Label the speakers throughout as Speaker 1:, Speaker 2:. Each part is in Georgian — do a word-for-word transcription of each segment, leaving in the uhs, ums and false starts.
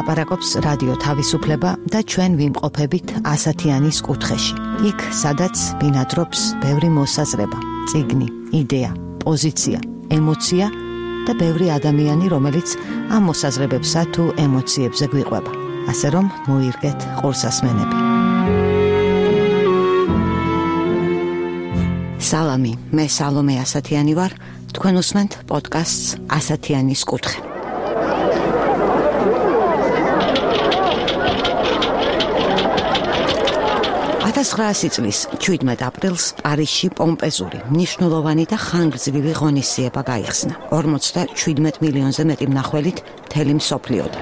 Speaker 1: ლაპარაკობს რადიო თავისუფლება და ჩვენ ვიმყოფებით ასათიანის კუთხეში. იქ, სადაც ბინადრობს ბევრი მოსაზრება, წიგნი, იდეა, პოზიცია, ემოცია და ბევრი ადამიანი, რომელიც ამ მოსაზრებებსა თუ ემოციებზე გვიყვება. ასე რომ მოირგეთ ყურსასმენები. სალამი, მე სალომე ასათიანი ვარ, თქვენ უსმენთ პოდკასტს ასათიანის კუთხე. ათას ცხრაასი წლის შვიდმეტ აპრილს პარიზში პომპეზური, მნიშვნელოვანი და ხანგრძლივი ღონისძიება გაიხსნა. ორმოცდაშვიდმეტ მილიონზე მეტი მნახველით მთელი მსოფლიოდან.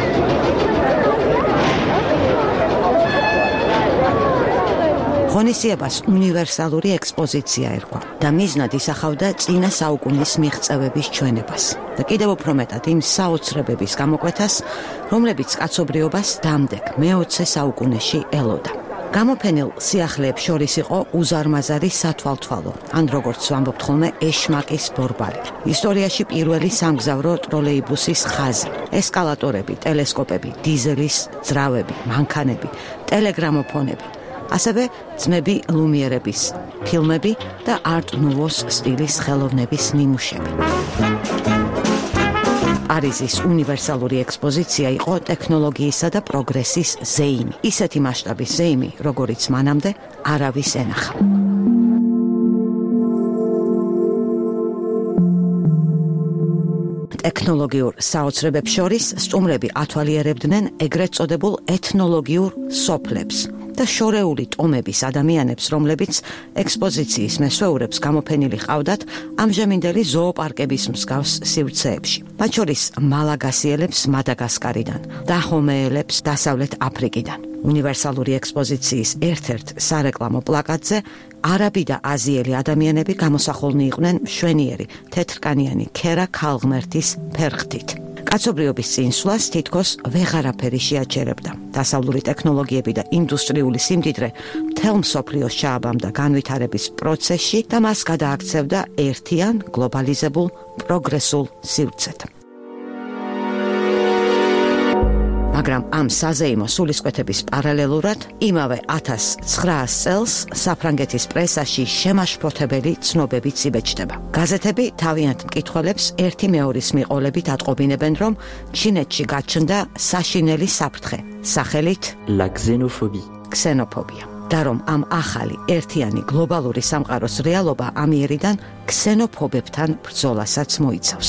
Speaker 1: ღონისძიებას უნივერსალური ექსპოზიცია ერქვა და მიზნად ისახავდა წინა საუკუნის მიღწევების ჩვენებას და კიდევ უფრო მეტად იმ საოცრებების გამოკვეთას, რომლებიც კაცობრიობას დამდეგ მეოცე საუკუნეში ელოდა. გამოფენილ სიახლეებს შორის იყო უზარმაზარი სათვალთვალო, ან როგორც ვამბობთ ხოლმე, ეშმაკის ბორბალი. ისტორიაში პირველი სამგზავრო ტროლეიბუსის ხაზი, ესკალატორები, ტელესკოპები, დიზელის ძრავები, მანქანები, ტელეგრამოფონები. ასევე ძმები ლუმიერების ფილმები და არტ ნუვოს სტილის ხელოვნების ნიმუშები. პარიზის უნივერსალური ექსპოზიცია იყო ტექნოლოგიისა და პროგრესის ზეიმი. ისეთი მასშტაბის ზეიმი, როგორიც მანამდე არავის ენახა. ტექნოლოგიურ საოცრებებს შორის სტუმრები ათვალიერებდნენ ეგრეთ წოდებულ ეთნოლოგიურ სოფლებს და შორეული ტომების ადამიანებს, რომლებიც ექსპოზიციის მესვეურებს გამოფენილი ყავდათ ამჟამინდელი ზოოპარკების მსგავს სივრცეებში. მათ შორის მალაგასიელებს მადაგასკარიდან, დაჰომეელებს დასავლეთ აფრიკიდან. უნივერსალური ექსპოზიციის ერთ-ერთ სარეკლამო პლაკატზე არაბი და აზიელი ადამიანები გამოსახულნი იყვნენ მშვენიერი, თეთრკანიანი ქერა ქალღმერთის ფერხთით. კაცობრიობის წინსვლას თითქოს ვეღარაფერი შეაჩერებდა. დასავლური ტექნოლოგიები და ინდუსტრიული სიმდიდრე მთელ მსოფლიოს ჩააბამდა განვითარების პროცესში და მას გადააქცევდა ერთიან, გლობალიზებულ, პროგრესულ სივრცედ. მაგრამ ამ საზეიმო სულისკვეთების პარალელურად იმავე ათას ცხრაასი წელს საფრანგეთის პრესაში შემაშფოთებელი ცნობებიც იბეჭდება. გაზეთები თავიანთ მკითხველებს ერთი მეორის მიყოლებით ატყობინებენ, რომ ჩინეთში გაჩნდა საშინელი საფრთხე, სახელით
Speaker 2: La xénophobie.
Speaker 1: ქსენოფობია. და რომ ამ ახალი ერთიანი გლობალური სამყაროს რეალობა ამიერიდან ქსენოფობებთან ბრძოლასაც მოიცავს.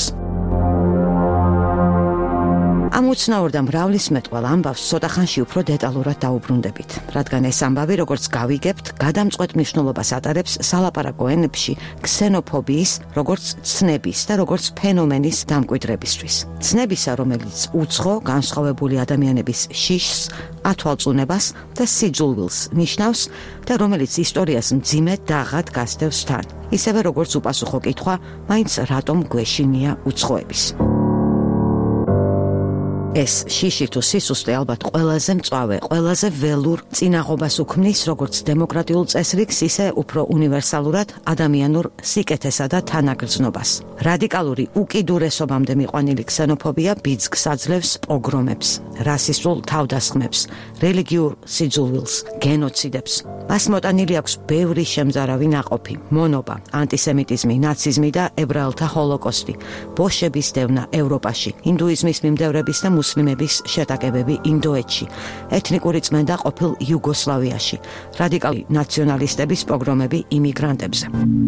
Speaker 1: ამ უცნაურ და მრავლისმეტყველ ამბავს ცოტახანში უფრო დეტალურად დაუბრუნდებით, რადგან ეს ამბავი, როგორც გავიგებთ, გადამწყვეტ მნიშვნელობას ატარებს სალაპარაკო ენებში ქსენოფობიის, როგორც ცნების და როგორც ფენომენის დამკვიდრებისთვის. ცნებისა, რომელიც უცხო, განსხვავებული ადამიანების შიშს, ათვალწუნებას და სიძულვილს ნიშნავს და რომელიც ისტორიას მძიმედ დაღად გასდევს თან. ისევე როგორც უპასუხო კითხვა, მაინც რატომ გვეშინია უცხოების. ეს შიში თუ სისუსტე ალბათ ყველაზე მწვავე, ყველაზე ველურ წინაღობას უქმნის როგორც დემოკრატიულ წესრიგს, ისე უფრო უნივერსალურად ადამიანურ სიკეთესა და თანაგრძნობას. რადიკალური უკიდურესობამდე მიყვანილი ქსენოფობია ბიძგს აძლევს პოგრომებს, რასისტულ თავდასხმებს, რელიგიურ სიძულვილს, გენოციდებს. მას მოტანილი აქვს ბევრი შემზარავი ნაყოფი, მონობა, ანტისემიტიზმი, ნაციზმი და ებრაელთა ჰოლოკოსტი, ბოშების დევნა ევროპაში, ინდუიზმის მიმდევრების და მუსლიმების შეტაკებები ინდოეთში, ეთნიკური წმენდა ყოფილ იუგოსლავიაში, რადიკალური ნაციონალისტების პოგრომები იმიგრანტებზე.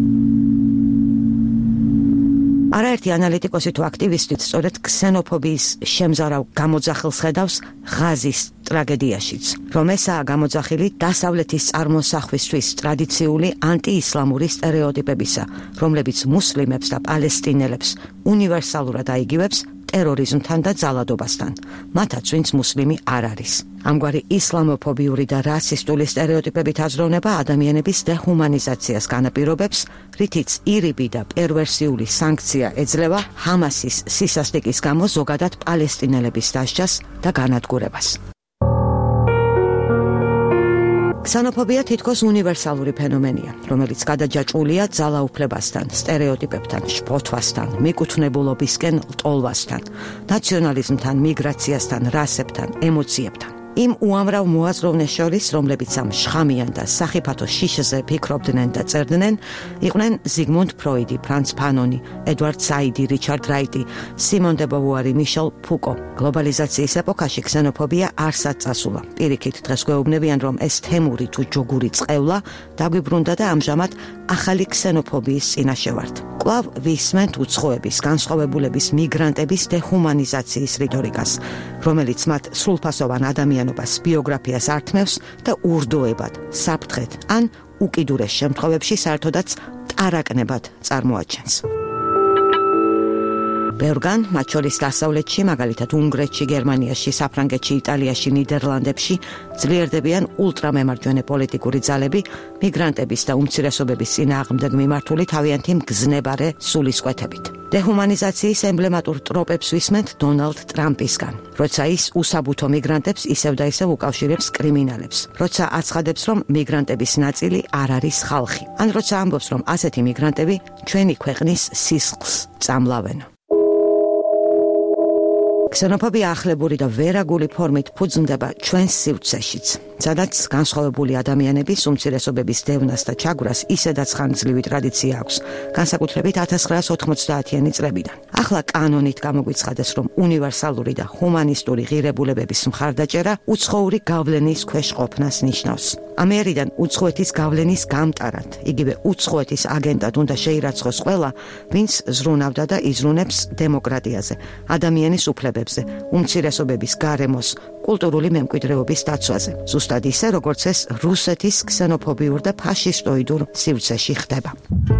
Speaker 1: არაერთი ანალიტიკოსი თუ აქტივისტი სწორედ ქსენოფობიის შემზარავ გამოძახილს ხედავს ღაზის ტრაგედიაშიც, რომ ესაა გამოძახილი დასავლეთის წარმოსახვისთვის ტრადიციული ანტიისლამური სტერეოტიპებისა, რომლებიც მუსლიმებს და პალესტინელებს უნივერსალურად აიგივებს ტერორიზმთან და ძალადობასთან, მათაც ვინც მუსლიმი არ არის. ამგვარი ისლამოფობიური და რასისტული სტერეოტიპებით აზროვნება ადამიანების დეჰუმანიზაციას განაპირობებს, რითიც ირიბი და პერვერსიული სანქცია ეძლევა ჰამასის სისასტიკის გამო ზოგადად პალესტინელების დასჯას და განადგურებას. ქსენოფობია თითქოს უნივერსალური ფენომენია, რომელიც გადაჯაჭვულია ძალაუფლებასთან, სტერეოტიპებთან, შფოთვასთან, მიკუთვნებულობისკენ ლტოლვასთან, ნაციონალიზმთან, მიგრაციასთან, რასებთან, ემოციებთან. იმ უამრავ მოაზროვნეს შორის, რომლებიც ამ შხამიან და სახიფათო შიშზე ფიქრობდნენ და წერდნენ, იყვნენ ზიგმუნდ ფროიდი, ფრანც ფანონი, ედვარდ საიდი, რიჩარდ რაიტი, სიმონ დე ბოვუარი, მიშელ ფუკო. გლობალიზაციის ეპოქაში ქსენოფობია არსად წასულა. პირიქით დღეს გვეუბნებიან, რომ ეს თემური თუ ჯოგური წყევლა დაგვიბრუნდა და ამჟამად ახალი ქსენოფობიის წინაშე ვართ. კვლავ ვისმენთ უცხოების, განსხვავებულების, მიგრანტების დეჰუმანიზაციის რიტორიკას, რომელიც მათ სრულფასოვან ადამიანობას ბიოგრაფიას ართმევს და ურდოებად, საფრთხეთ ან უკიდურეს შემთხვევებში საერთოდაც ტარაკნებად წარმოაჩენს. ბევრგან, მათ შორის დასავლეთში, მაგალითად უნგრეთში, გერმანიაში, საფრანგეთში, იტალიაში, ნიდერლანდებში ძლიერდებიან ულტრამემარჯვენე პოლიტიკური ძალები, მიგრანტების და უმცირესობების წინააღმდეგ მიმართული თავიანთი მგზნებარე სულისკვეთებით. დეჰუმანიზაციის ემბლემატურ ტროპებს ვისმენთ დონალდ ტრამპისგან, როცა ის უსაბუთო მიგრანტებს ისევ და ისევ უკავშირებს კრიმინალებს, როცა აცხადებს, რომ მიგრანტების ნაწილი არ არის ხალხი, ან როცა ამბობს, რომ ასეთი მიგრანტები ჩვენი ქვეყნის სისხლს წამლავენ. ქსენოფობია ახლებური და ვერაგული ფორმით ფუძნდება ჩვენს სივრცეშიც, სადაც განსხვავებული ადამიანების უმცირესობების დევნას და ჩაგვრას ისედაც ხანგრძლივი ტრადიცია აქვს, განსაკუთრებით ათას ცხრაას ოთხმოცდაათიანი წლებიდან. ახლა კანონით გამოგვიცხადეს, რომ უნივერსალური და ჰუმანისტური ღირებულებების მხარდაჭერა უცხოური გავლენის ქვეშ ყოფნას ნიშნავს. ამერიდან უცხოეთის გავლენის გამტარად, იგივე უცხოეთის აგენტად უნდა შეირაცხოს ყველა, ვინც ზრუნავდა და იზრუნებს დემოკრატიაზე, ადამიანის უფლებებზე, უმცირესობების გარემოს, კულტურული მემკვიდრეობის დაცვაზე. ზუსტად ისე, როგორც ეს რუსეთის ქსენოფობიურ და ფაშისტოიდურ სივრცეში ხდება.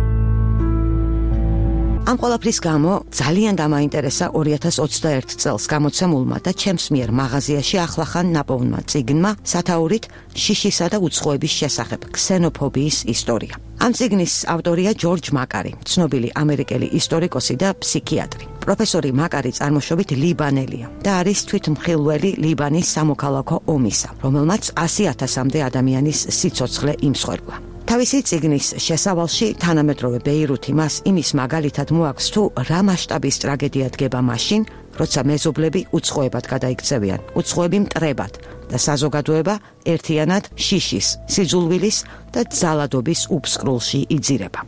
Speaker 1: ამ ყველაფრის გამო ძალიან დამაინტერესა ორი ათას ოცდაერთი წელს გამოცემულმა და ჩემს მიერ მაღაზიაში ახლახან ნაპოვნმა წიგნმა სათაურით შიშისა და უცხოების შესახებ ქსენოფობიის ისტორია. ამ წიგნის ავტორია ჯორჯ მაკარი, ცნობილი ამერიკელი ისტორიკოსი და ფსიქიატრი. პროფესორი მაკარი წარმოშობით ლიბანელია და არის თვითმხილველი ლიბანის სამოქალაქო ომისა, რომელმაც ასი ათასამდე ადამიანის სიცოცხლე იმსხვერპლა. თავისი წიგნის შესავალში თანამედროვე ბეირუთი მას იმის მაგალითად მოაქვს, თუ რა მასშტაბის ტრაგედია დგება მაშინ, როცა მეზობლები უცხოებად გადაიქცევიან, უცხოები მტრებად და საზოგადოება ერთიანად შიშის, სიძულვილის და ძალადობის უფსკრულში იძირება.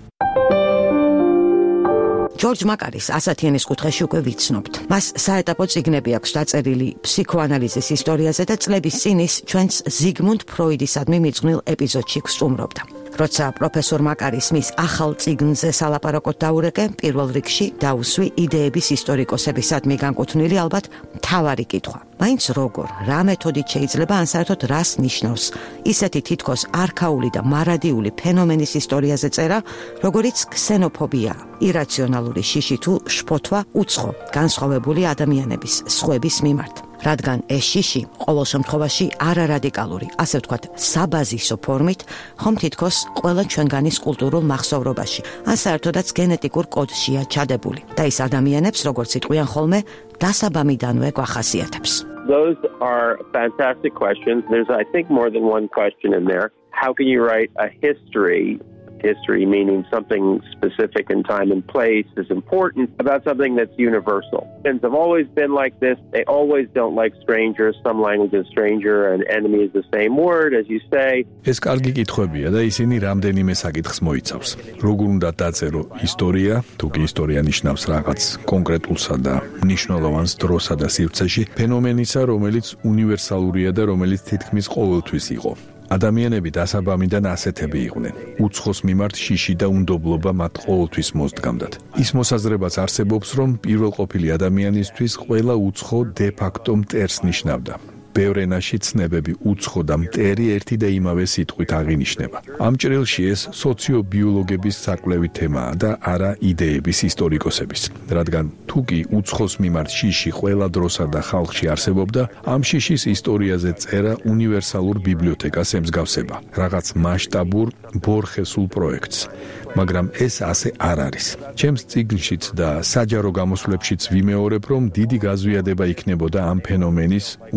Speaker 1: ჯორჯ მაკარის ასათიანის კუთხეში უკვე ვიცნობთ. მას საეტაპო წიგნები აქვს დაწერილი ფსიქოანალიზის ისტორიაზე და წლების წინ ის ჩვენს ზიგმუნდ ფროიდისადმი მიძღვნილ ეპიზოდში გვსტუმრობდა. როცა პროფესორ მაკარის მის ახალ წიგნზე სალაპარაკოდ დაურეკე, პირველ რიგში დაუსვი იდეების ისტორიკოსებისადმი განკუთვნილი ალბათ მთავარი კითხვა. მაინც როგორ, რა მეთოდით შეიძლება ან საერთოდ რას ნიშნავს ისეთი თითქოს არქაული და მარადიული ფენომენის ისტორიაზე წერა, როგორიც ქსენოფობია, ირაციონალური შიში თუ შფოთვა უცხო, განსხვავებული ადამიანების, სხვების მიმართ. რადგან ეს შიში ყოველ შემთხვევაში არარადიკალური, ასე ვთქვათ, საბაზისო ფორმით, ხომ თითქოს ყველა ჩვენგანის კულტურულ მახსოვრობაში, ან საერთოდაც გენეტიკურ კოდშია ჩადებული და ის ადამიანებს, როგორც იტყვიან ხოლმე, დასაბამიდანვე გვახასიათებს.
Speaker 2: Those are fantastic questions. There's, I think, more than one question in there. How can you write a history? History meaning something specific in time and place is important about something that's universal. Things have always been like this. They always don't like strangers. Some languages, stranger and enemy is the same word, as you say.
Speaker 3: ეს კარგი კითხვებია და ისინი რამდენიმე საკითხს მოიცავს. როგორ უნდა დაწერო ისტორია, თუ კი ისტორია ნიშნავს რაღაც კონკრეტულსა და მნიშვნელოვანს დროსა და სივრცეში, ფენომენისა, რომელიც უნივერსალურია და რომელიც თითქმის ყოველთვის იყო. ადამიანები დასაბამიდან ასეთები იყვნენ. უცხოს მიმართ შიში და უნდობლობა მათ ყოველთვის მოსდგამდათ. ის მოსაზრებაც არსებობს, რომ პირველყოფილი ადამიანისთვის ყველა უცხო de facto მტერს ნიშნავდა. ბევრ ენაში ცნებები უცხო და მტერი ერთი და იმავე სიტყვით აღინიშნება. ამ ჭრილში ეს სოციობიოლოგების საკვლევი თემაა და არა იდეების ისტორიკოსების. რადგან თუ კი უცხოს მიმართ შიში ყველა დროსა და ხალხში არსებობდა, ამ შიშის ისტორიაზე წერა უნივერსალურ ბიბლიოთეკას ემსგავსება, რაღაც მასშტაბურ ბორხესულ პროექტს. მაგრამ ეს ასე არ არის. ჩემს წიგნშიც და საჯარო გამოსვლებშიც ვიმეორებ, რომ დიდი გაზვიადება იქნებოდა ამ ფენომენის უცხოს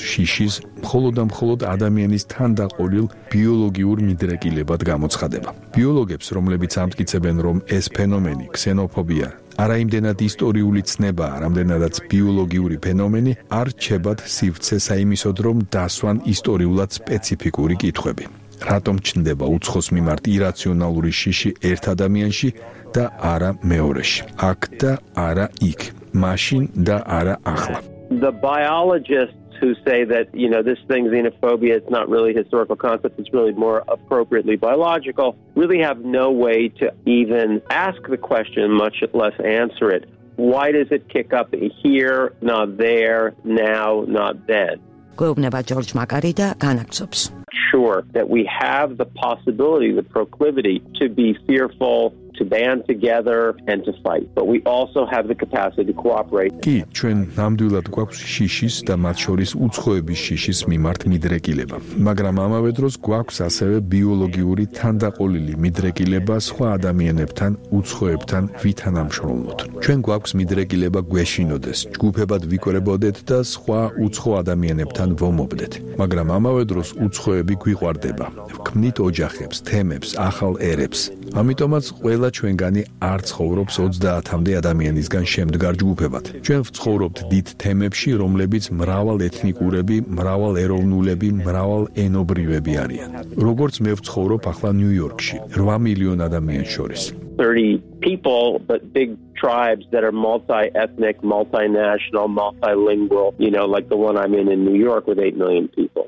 Speaker 3: შიშის მხოლოდ და მხოლოდ ადამიანის თანდაყოლილ ბიოლოგიურ მიდრეკილებად გამოცხადება. ბიოლოგებს, რომლებიც ამტკიცებენ, რომ ეს ფენომენი, ქსენოფობია, არა იმდენად ისტორიული ცნებაა, რამდენადაც ბიოლოგიური ფენომენი, არ რჩებათ სივრცე საიმისოდ, რომ დასვან ისტორიულად სპეციფიკური კითხვები. რატომ ჩნდება უცხოს მიმართ ირაციონალური შიში ერთ ადამიანში და არა მეორეში? აქ და არა იქ, მაშინ და არა ახლა.
Speaker 2: The biologists who say that, you know, this thing, xenophobia, it's not really a historical concept, it's really more appropriately biological, really have no way to even ask the question, much less answer it. Why does it kick up here, not there, now, not then?
Speaker 1: გვეუბნება ჯორჯ მაკარი და განაგრძობს.
Speaker 2: Sure that we have the possibility, the proclivity to be fearful, to band together and to fight, but we also have the capacity to cooperate.
Speaker 3: კი, ჩვენ ნამდვილად გვაქვს შიშის და მათ შორის უცხოების შიშის მიმართ მიდრეკილება, მაგრამ ამავე დროს გვაქვს ასევე ბიოლოგიური თანდაყოლილი მიდრეკილება სხვა ადამიანებთან, უცხოებთან ვითანამშრომლოთ. ჩვენ გვაქვს მიდრეკილება გვეშინოდეს, ჯგუფებად ვიკვრებოდეთ და სხვა უცხო ადამიანებთან ვომობდეთ, მაგრამ ამავე დროს უცხოები გვიყვარდება, ვქმნით ოჯახებს, თემებს, ახალ ერებს. ამიტომაც ყველა ჩვენგანი არ ცხოვრობს ოცდაათამდე ადამიანისგან შემდგარ ჯგუფებად. ჩვენ ვცხოვრობთ დიდ თემებში, რომლებიც მრავალ ეთნიკურები, მრავალ ეროვნულები, მრავალ ენობრივები არიან. როგორც მე ვცხოვრობ ახლა ნიუ-იორკში, რვა მილიონ ადამიანს შორის.
Speaker 2: thirty people, but big tribes that are multi-ethnic, multinational, multilingual, you know, like the one I'm in in New York with eight million people.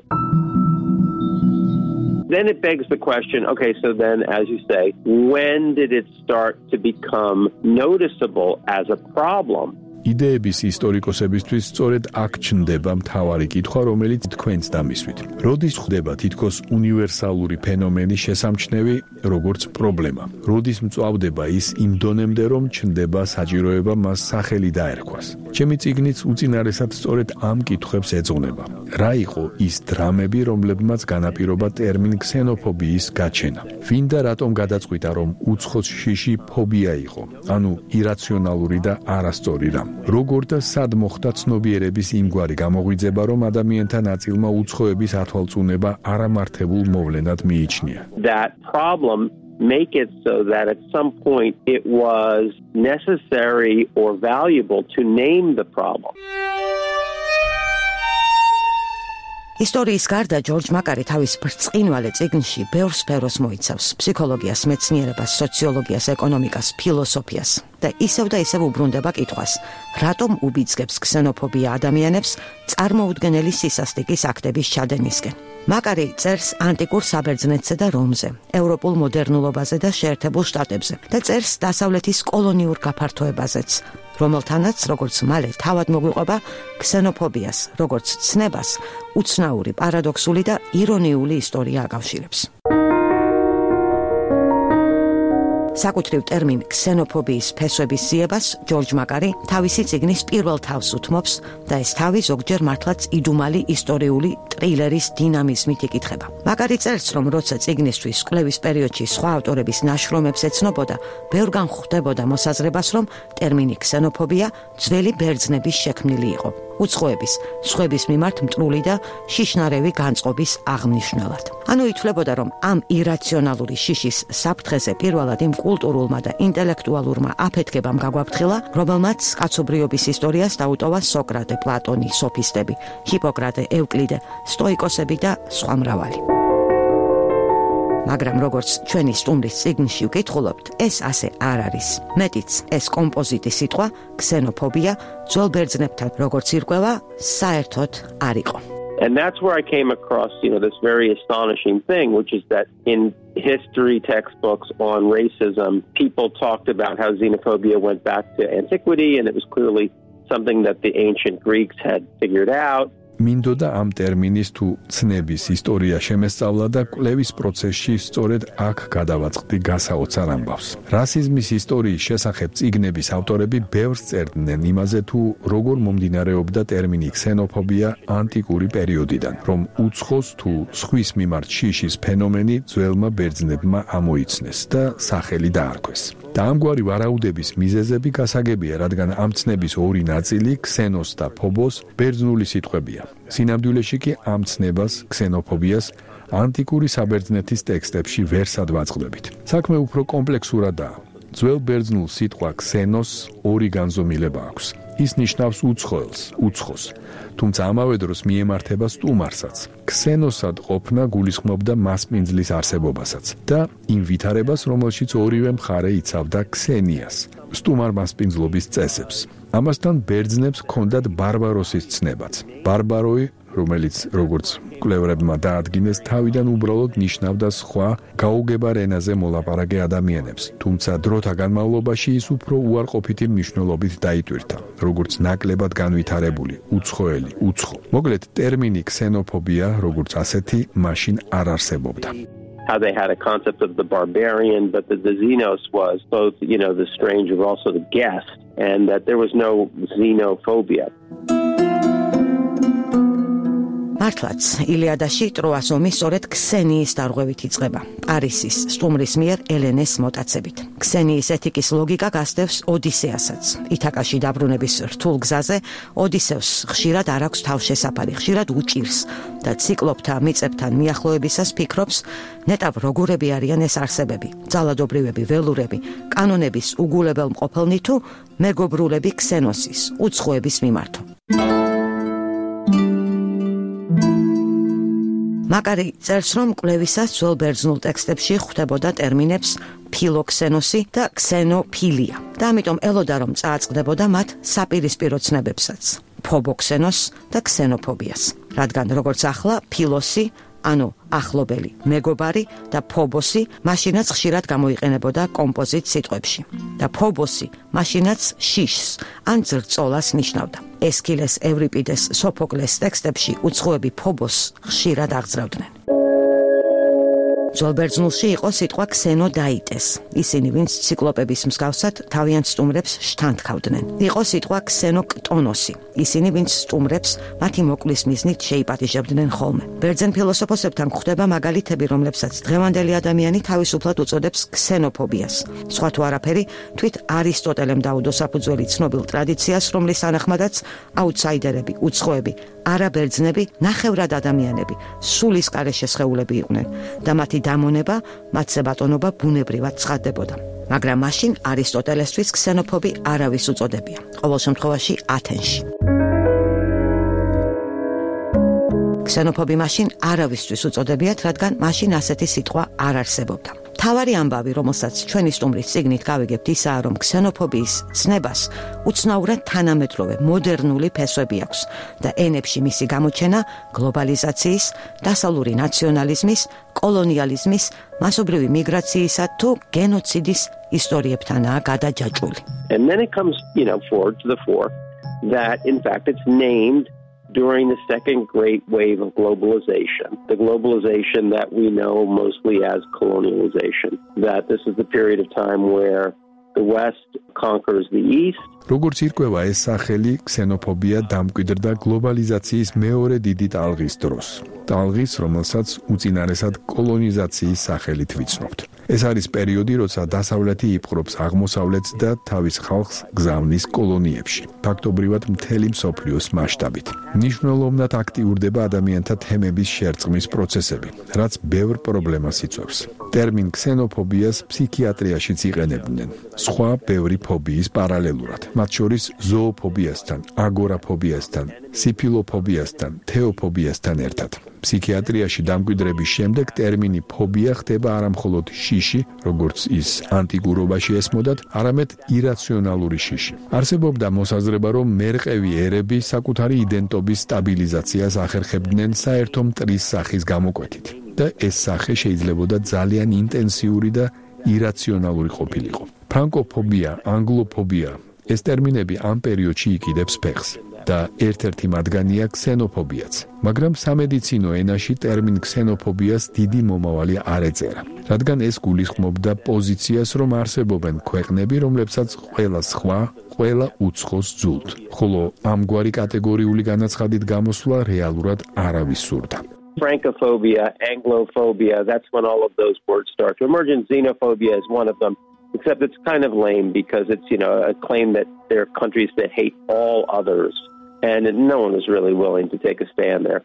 Speaker 2: Then it begs the question, okay, so then, as you say, when did it start to become noticeable as a problem?
Speaker 3: იდეების ისტორიკოსებისთვის სწორედ აქ ჩნდება მთავარი კითხვა, რომელიც თქვენს დამისვით. როდის ხდება თითქოს უნივერსალური ფენომენი შესამჩნევი, როგორც პრობლემა? როდის მწვავდება ის იმ დონემდე, რომ ჩნდება საჭიროება მას სახელი დაერქვას? ჩემი წიგნიც უწინარესად სწორედ ამ კითხვებს ეძღვნება. რა იყო ის დრამები, რომლებმაც განაპირობა ტერმინ ქსენოფობიის გაჩენა? ვინ და რატომ გადაწყვიტა, რომ უცხოს შიში ფობია იყო, ანუ ირაციონალური და არასწორი რამ? როგორ და სად მოხდა ცნობიერების იმგვარი გამოღვიძება, რომ ადამიანთა ნაწილმა უცხოების ათვალწუნება არამართებულ მოვლენად მიიჩნია?
Speaker 2: That problem make it so that at some point it was necessary or valuable to name the problem.
Speaker 1: ისტორიის გარდა ჯორჯ მაკარი თავის ბრწყინვალე წიგნში ბევრ სფეროს მოიცავს: ფსიქოლოგიას, მეცნიერებას, სოციოლოგიას, ეკონომიკას, ფილოსოფიას და ისევ და ისევ უბრუნდება კითხვას, რატომ უბიძგებს ქსენოფობია ადამიანებს წარმოუდგენელი სისასტიკის აქტების ჩადენისკენ. მაკარი წერს ანტიკურ საბერძნეთზე და რომზე, ევროპულ მოდერნულობაზე და შეერთებულ შტატებზე და წერს დასავლეთის კოლონიურ გაფართოებაზეც, რომელთანაც, როგორც მალე თავად მოგვიყვება, ქსენოფობიას, როგორც ცნებას, უცნაური, პარადოქსული და ირონიული ისტორია აკავშირებს. საკუთრივ ტერმინ ქსენოფობიის ფესვების ზიებას ჯორჯ მაკარი თავისი წიგნის პირველ თავს უთმობს და ეს თავი ზოგჯერ მართლაც იდუმალი ისტორიული ტრილერის დინამიზმით იკითხება. მაკარი წერს, რომ როცა წიგნისთვის კვლევის პერიოდში სხვა ავტორების ნაშრომებს ეცნობოდა, ბევრგან ხვდებოდა მოსაზრებას, რომ ტერმინი ქსენოფობია ძველი ბერძნების შექმნილი იყო, უცხოების, სხვების მიმართ მტრული და შიშნარევი განწყობის აღმნიშვნელად. ანუ ითვლებოდა, რომ ამ ირაციონალური შიშის საფრთხეზე პირველად იმ კულტურულმა და ინტელექტუალურმა აფეთქებამ გაგვაფრთხილა, რომელმაც კაცობრიობის ისტორიას დაუტოვა სოკრატე, პლატონი, სოფისტები, ჰიპოკრატე, ევკლიდე, სტოიკოსები და სხვა მრავალი. მაგრამ როგორც ჩვენი სტუმრის წიგნში ვკითხულობთ, ეს ასე არ არის. მეტიც, ეს კომპოზიტი სიტყვა, ქსენოფობია, ძველ ბერძნებთან როგორც ირკვევა, საერთოდ არ იყო.
Speaker 2: And that's where I came across, you know, this very astonishing thing, which is that in history textbooks on racism, people talked about how xenophobia went back to antiquity, and it was clearly something that the ancient Greeks had figured out.
Speaker 3: მინდოდა ამ ტერმინის თუ ცნების ისტორია შემესწავლა და კვლევის პროცესში სწორედ აქ გადავაწყდი გასაოცარ ამბავს. რასიზმის ისტორიის შესახებ წიგნების ავტორები ბევრს წერდნენ იმაზე, თუ როგორ მომდინარეობდა ტერმინი ქსენოფობია ანტიკური პერიოდიდან, რომ უცხოს თუ სხვის მიმართ შიშის ფენომენი ძველმა ბერძნებმა ამოიცნეს და სახელი დაარქვეს. და ამგვარი ვარაუდების მიზეზები გასაგებია, რადგან ამ ცნების ორი ნაწილი, ქსენოს და ფობოს, ბერძნული სიტყვებია. სინამდვილეში კი ამ ცნებას, ქსენოფობიას ანტიკური საბერძნეთის ტექსტებში ვერ სადვაწყდებით. საქმე უფრო კომპლექსურადაა. ძველ ბერძნულ სიტყვა ქსენოს ორი განზომილება აქვს. ის ნიშნავს უცხოელს, უცხოს, თუმცა ამავე დროს მიემართება სტუმარსაც. ქსენოსად ყოფნა გულისხმობდა მასპინძლის არსებობასაც და იმ ვითარებას, რომელშიც ორივე მხარე იცავდა ქსენიას, სტუმარ მასპინძლობის წესებს. ამასთან ბერძნებს ჰქონდათ ბარბაროსის ცნებაც. ბარბაროი, რომელიც როგორც კვლევრებმა დაადგინეს, თავიდან უბრალოდ ნიშნავდა სხვა გაუგებარ ენაზე მოლაპარაკე ადამიანებს, თუმცა დროთა განმავლობაში ის უფრო უარყოფითი მნიშვნელობით დაიტვირთა, როგორც ნაკლებად განვითარებული, უცხოელი, უცხო. მოკლედ, ტერმინი ქსენოფობია, როგორც ასეთი, მაშინ არ არსებობდა.
Speaker 2: How they had a concept of the barbarian, but that the xenos was both, you know, the stranger, but also the guest, and that there was no xenophobia.
Speaker 1: მართლაც, ილიადაში ტროას ომი სწორედ ქსენიის დარღვევით იწყება. პარისის სტუმრის მიერ ელენეს მოტაცებით. ქსენიის ეთიკის ლოგიკა გასდევს ოდისეასაც. ითაკაში დაბრუნების რთულ გზაზე ოდისევს ხშირად არ აქვს თავშესაფარი, ხშირად უჭირს და ციკლოპთა მიწებთან მიახლოებისას ფიქრობს, ნეტავ როგორები არიან ეს არსებები, ძალადობრივები, ველურები, კანონების უგულებელმყოფელნი თუ მეგობრულები ქსენოსის, უცხოების მიმართო. მაკარი წერს, რომ კვლევისას ძველ ბერძნულ ტექსტებში ხვდებოდა ტერმინებს ფილოქსენოსი და ქსენოფილია და ამიტომ ელოდა, რომ წააწყდებოდა მათ საპირისპირო ცნებებსაც, ფობოქსენოს და ქსენოფობიას, რადგან როგორც ახლა ფილოსი, ანუ ახლობელი, მეგობარი და ფობოსი მაშინაც ხშირად გამოიყენებოდა კომპოზიტ სიტყვებში და ფობოსი მაშინაც შიშს ან ძრწოლას ნიშნავდა. ესქილეს, ევრიპიდეს, სოფოკლეს ტექსტებში უცხოები ფობოსს ხშირად აღძრავდნენ. ძველ ბერძნულში იყო სიტყვა ქსენოდაიტეს. ისინი, ვინც ციკლოპების მსგავსად თავიანთ სტუმრებს შთანთქავდნენ. იყო სიტყვა ქსენოქტონოსი. ისინი, ვინც სტუმრებს მათი მოკლის მიზნით შეიპატიჟებდნენ ხოლმე. ბერძენ ფილოსოფოსებთან გვხვდება მაგალითები, რომლებსაც დღევანდელი ადამიანი თავისუფლად უწოდებს ქსენოფობიას. სხვა თუ არაფერი, თვით არისტოტელემ დაუდო საფუძველი ცნობილ ტრადიციას, რომლის თანახმადაც აუთსაიდერები, უცხოები, არაბერძნები, ნახევრად ადამიანები, სულისკარეშე სხეულები იყვნენ და მათი დამონება, მათზე ბატონობა ბუნებრივად ცხადდებოდა. მაგრამ მაშინ არისტოტელესთვის ქსენოფობი არავის უწოდებია, ყოველ შემთხვევაში ათენში. ქსენოფობი მაშინ არავისთვის უწოდებიათ, რადგან მაშინ ასეთი სიტყვა არ არსებობდა. თავარი ამბავი, რომელსაც ჩვენი სტუმრის წიგნით გავიგებთ, ისაა, რომ ქსენოფობიის ცნებას უცნაურად თანამედროვე მოდერნული ფესვები აქვს და ენებში მისი გამოჩენა გლობალიზაციის, დასავლური ნაციონალიზმის, კოლონიალიზმის, მასობრივი მიგრაციისა თუ გენოციდის ისტორიებთანაა გადაჯაჭვული.
Speaker 2: And then it comes, you know, forward to the fore that in fact it's named during the second great wave of globalization, the globalization that we know mostly as colonialization, that this is the period of time where the West conquers the East.
Speaker 3: როგორც ირკვევა, ეს სახელი ქსენოფობია დამკვიდრდა გლობალიზაციის მეორე დიდი ტალღის დროს. ტალღის, რომელსაც უწინარესად კოლონიზაციის სახელით ვიცნობთ. ეს არის პერიოდი, როცა დასავლეთი იპყრობს აღმოსავლეთს და თავის ხალხს გზავნის კოლონიებში, ფაქტობრივად მთელი მსოფლიოს მასშტაბით. მნიშვნელოვნად აქტიურდება ადამიანთა თემების შერწყმის პროცესები, რაც ბევრ პრობლემას იწვევს. ტერმინ ქსენოფობიას ფსიქიატრიაშიც იყენებდნენ, სხვა ბევრი ფობიის პარალელურად, მათ შორის ზოოფობიასთან, აგორაფობიასთან, სიფილოფობიასთან, თეოფობიასთან ერთად. ფსიქიატრიაში დამკვიდრების შემდეგ ტერმინი ფობია ხდება არამხოლოდ შიში, როგორც ის ანტიკურობაში ესმოდათ, არამედ ირაციონალური შიში. არსებობდა მოსაზრება, რომ მერყევი ერები საკუთარი იდენტობის სტაბილიზაციას ახერხებდნენ საერთო მტრის სახის გამოკვეთით და ეს სახე შეიძლებოდა ძალიან ინტენსიური და ირაციონალური ყოფილიყო. ფრანკოფობია, ანგლოფობია, ეს ტერმინები ამ პერიოდში იყიდებს ფეხს. და ერთ-ერთი მათგანია ქსენოფობიაც, მაგრამ სამედიცინო ენაში ტერმინ ქსენოფობიას დიდი მომავალი არ ეწერა, რადგან ეს გულისხმობდა პოზიციას, რომ არსებობენ ქვეყნები, რომლებსაც ყველა სხვა, ყველა უცხოს ძულთ, ხოლო ამგვარი კატეგორიული განაცხადით გამოსვლა რეალურად არავის სურდა.
Speaker 2: Francophobia, Anglophobia, that's when all of those words start to emerge, and xenophobia is one of them. Except it's kind of lame because it's, you know, a claim that there are countries that hate all others. and no one was really willing to take a stand there.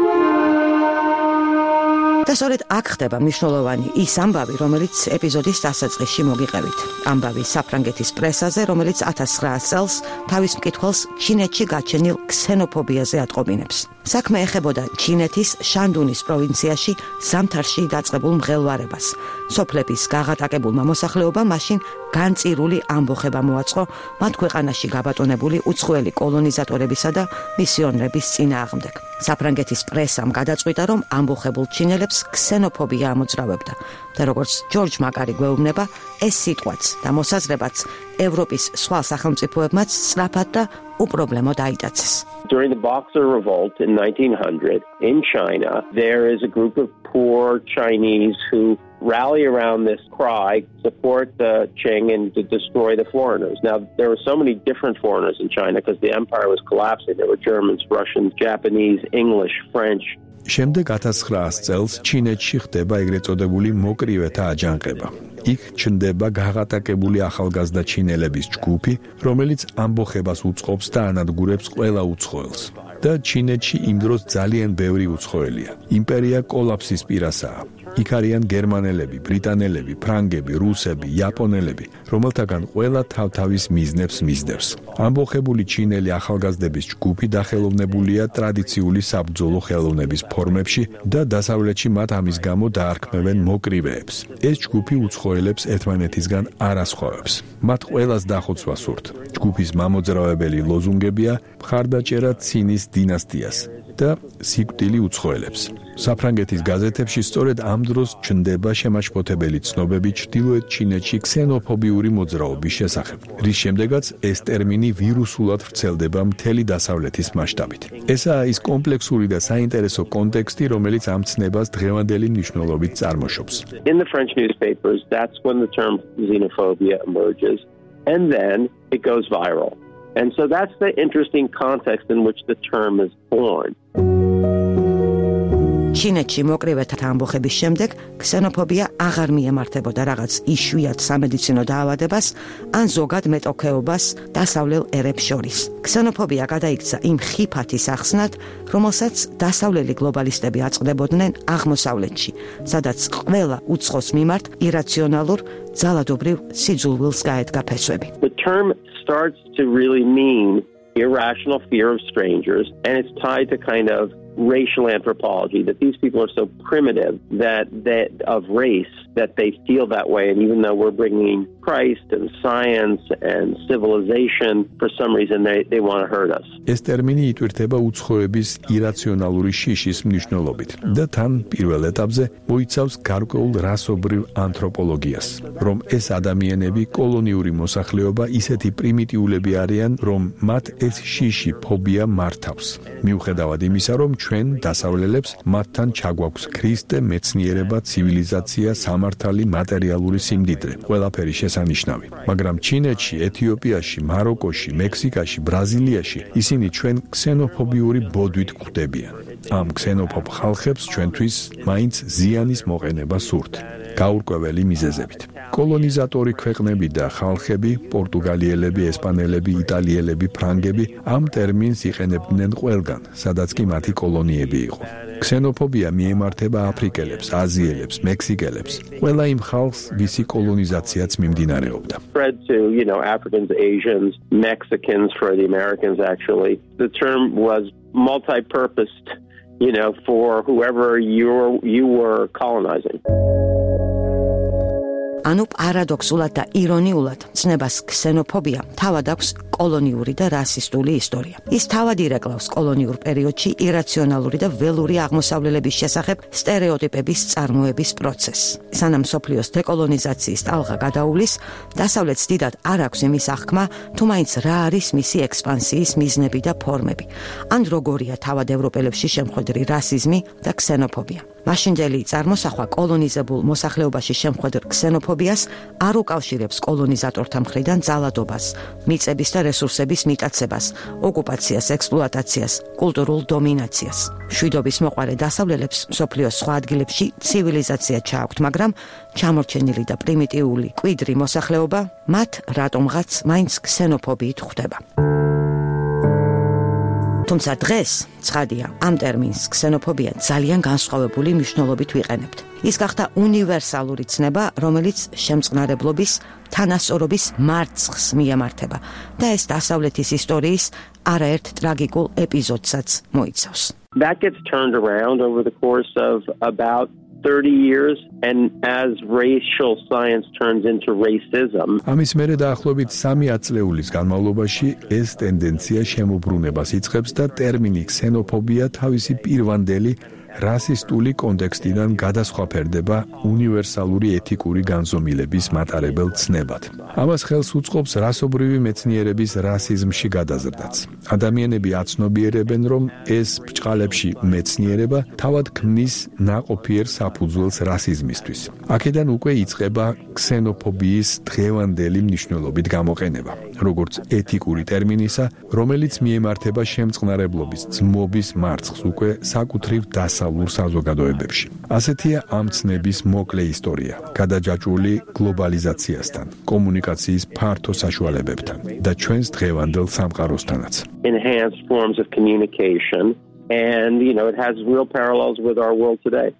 Speaker 1: და სწორედ აქ ხდება მნიშვნელოვანი ის ამბავი, რომელიც ეპიზოდის დასაწყისში მოგიყევით. ამბავი საფრანგეთის პრესაზე, რომელიც ათას ცხრაას წელს თავის მკითხველს ჩინეთში გაჩენილ ქსენოფობიაზე ატყობინებს. საქმე ეხებოდა ჩინეთის შანდუნის პროვინციაში ზამთარში დაწყებულ მღელვარებას. სოფლების გაღატაკებულმა მოსახლეობამ მაშინ განწირული ამბოხება მოაწყო მათ ქვეყანაში გაბატონებული უცხოელი კოლონიზატორებისა და მისიონერების წინააღმდეგ. საფრანგეთის პრესამ გადაწყვიტა, რომ ამბოხებულ ჩინელებს ქსენოფობია ამოძრავებდა და როგორც ჯორჯ მაკარი გვეუბნება, ეს სიტყვაც და მოსაზრებაც ევროპის სხვა სახელმწიფოებმაც სწრაფად და უპრობლემოდ აიტაცეს.
Speaker 2: During the Boxer Revolt in nineteen hundred in China, there is a group of poor Chinese who rally around this cry, support the Qing and to destroy the foreigners. Now, there were so many different foreigners in China because the empire was collapsing. There were Germans, Russians, Japanese, English, French.
Speaker 3: შემდეგ ათას ცხრაას წელს ჩინეთში ხდება ეგრეთ წოდებული მოკრივეთა აჯანყება. იქ ჩნდება გაღატაკებული ახალგაზრდა ჩინელების ჯგუფი, რომელიც ამბოხებას უწყობს და ანადგურებს ყველა უცხოელს. და ჩინეთში იმ დროს ძალიან ბევრი უცხოელია. იმპერია კოლაფსის პირასაა. იქ არიან გერმანელები, ბრიტანელები, ფრანგები, რუსები, იაპონელები, რომელთაგან ყველა თავ-თავის მიზნებს მისდევს. ამბოხებული ჩინელი ახალგაზრდების ჯგუფი დახელოვნებულია ტრადიციული საბრძოლო ხელოვნების ფორმებში და დასავლეთში მათ ამის გამო დაარქმევენ მოკრივეებს. ეს ჯგუფი უცხოელებს ერთმანეთისგან არ ასხვავებს. მათ ყველას დახოცვა სურთ. ჯგუფის მამოძრავებელი ლოზუნგებია მხარდაჭერა ცინის დინასტიას და სიკვდილი უცხოელებს. საფრანგეთის გაზეთებში სწორედ ამ დროს ჩნდება შემაშფოთებელი ცნობები ჩრდილოეთ ჩინეთში ქსენოფობიური მოძრაობის შესახებ, რის შემდეგაც ეს ტერმინი ვირუსულად ვრცელდება მთელი დასავლეთის მასშტაბით. ესაა ის კომპლექსური და საინტერესო კონტექსტი, რომელიც ამ ცნებას დღევანდელი მნიშვნელობით წარმოშობს.
Speaker 2: In the French newspapers, that's when the term xenophobia emerges, and then it goes viral. And so that's the interesting context in which the term is born.
Speaker 1: ჩინეთში მოკრივეთა ამბოხების შემდეგ ქსენოფობია აღარ მიემართებოდა რაღაც იშვიათ სამედიცინო დაავადებას ან ზოგად მეტოქეობას დასავლელ ერებს შორის. ქსენოფობია გადაიქცა იმ ხიფათის ახსნად, რომელსაც დასავლელი გლობალისტები აწყდებოდნენ აღმოსავლეთში, სადაც ყველა უცხოს მიმართ ირაციონალურ ძალადობრივ სიძულვილს გაედგა ფესვები.
Speaker 2: The term starts to really mean irrational fear of strangers, and it's tied to kind of racial anthropology, that these people are so primitive that they, of race that they feel that way. And even though we're bringing Christ and science and civilization, for some reason they, they want to hurt us.
Speaker 3: ეს ტერმინი იტვირთება უცხოების ირაციონალური შიშის მნიშვნელობით და თან პირველ ეტაპზე მოიცავს გარკვეულ რასობრივ ანთროპოლოგიას, რომ ეს ადამიანები კოლონიური მოსახლეობა ისეთი პრიმიტიულები არიან, რომ მათ ეს შიში ფობია მართავს. მიუხედავად იმისა, რომ ჩვენ დასავლელებს მათთან ჩაგვაქვს ქრისტე, მეცნიერება, ცივილიზაცია, სამართალი, მატერიალური სიმდიდრე, ყველაფერი შესანიშნავი. მაგრამ ჩინეთში, ეთიოპიაში, მაროკოში, მექსიკაში, ბრაზილიაში ისინი ჩვენ ქსენოფობიური ბოდვით გვხვდებიან. ამ ქსენოფობ ხალხებს ჩვენთვის მაინც ზიანის მოყენება სურთ, გაურკვეველი მიზეზებით. კოლონიზატორი ქვეყნები და ხალხები, პორტუგალიელები, ესპანელები, იტალიელები, ფრანგები ამ ტერმინს იყენებდნენ ყველგან, სადაც კი მათი კოლონიები იყო. ქსენოფობია მიემართება აფრიკელებს, აზიელებს, მექსიკელებს, ყველა იმ ხალხს, ვისი კოლონიზაციაც მიმდინარეობდა.
Speaker 2: Spread to, you know, Africans, Asians, Mexicans for the Americans actually. The term was multi-purposed, you know, for whoever you you were colonizing.
Speaker 1: ანუ პარადოქსულად და ირონიულად ცნებას ქსენოფობია თავად აქვს კოლონიური და რასისტული ისტორია. ის თავად ირეკლავს კოლონიურ პერიოდში ირაციონალური და ველური აღმოსავლელების შესახებ სტერეოტიპების წარმოების პროცესს. სანამ მსოფლიოს დეკოლონიზაციის ტალღა გადაუვლის, დასავლეთს დიდად არ აქვს იმის აღქმა, თუ მაინც რა არის მისი ექსპანსიის მიზნები და ფორმები, ან როგორია თავად ევროპელებში შემხვედრი რასიზმი და ქსენოფობია. მაშინდელი წარმოსახვა კოლონიზებულ მოსახლეობაში შემხვედრ ქსენოფობიას არ უკავშირებს კოლონიზატორთა მხრიდან ძალადობას, მიწების და რესურსების მიტაცებას, ოკუპაციას, ექსპლუატაციას, კულტურულ დომინაციას. მშვიდობის მოყარე დასავლელებს მსოფლიოს სხვა ადგილებში ცივილიზაცია ჩააქვთ, მაგრამ ჩამორჩენილი და პრიმიტიული კვიდრი მოსახლეობა მათ რატომღაც მაინც ქსენოფობიით ხვდება. თუმცა დღეს ცხადია, ამ ტერმინს ქსენოფობია ძალიან განსხვავებული მნიშვნელობით ვიყენებთ. ის გახდა უნივერსალური ცნება, რომელიც შემწყნარებლობის, თანასწორობის მარცხს მიემართება და ეს დასავლეთის ისტორიის არაერთ ტრაგიკულ ეპიზოდსაც მოიცავს.
Speaker 2: That gets turned around over the course of about thirty years, and as racial science turns into racism.
Speaker 3: ამის მერე დაახლოებით სამი ათწლეულის განმავლობაში ეს ტენდენცია შემოbrunებას იწყებს და ტერმინი ქსენოფობია თავისი პირვანდელი რასისტული კონტექსტიდან გადასხვაფერდება უნივერსალური ეთიკური განზომილების მატარებელ ცნებად. ამას ხელს უწყობს რასობრივი მეცნიერების რასიზმში გადაზრდაც. ადამიანები აცნობიერებენ, რომ ეს ბრჭყალებში მეცნიერება თავად ქმნის ნაყოფიერ საფუძველს რასიზმისთვის. აქედან უკვე იწყება ქსენოფობიის დღევანდელი მნიშვნელობით გამოყენება, როგორც ეთიკური ტერმინისა, რომელიც მიემართება შემწყნარებლობის ძმობის მარცხს უკვე საკუთრივ დასავლურ საზოგადოებებში. ასეთია ამ ცნების მოკლე ისტორია, გადაჯაჭვული გლობალიზაციასთან, კომუნიკაციის ფართო საშუალებებთან და ჩვენს დღევანდელ სამყაროსთანაც.
Speaker 2: Enhanced forms of communication, and you know it has real parallels with our world today.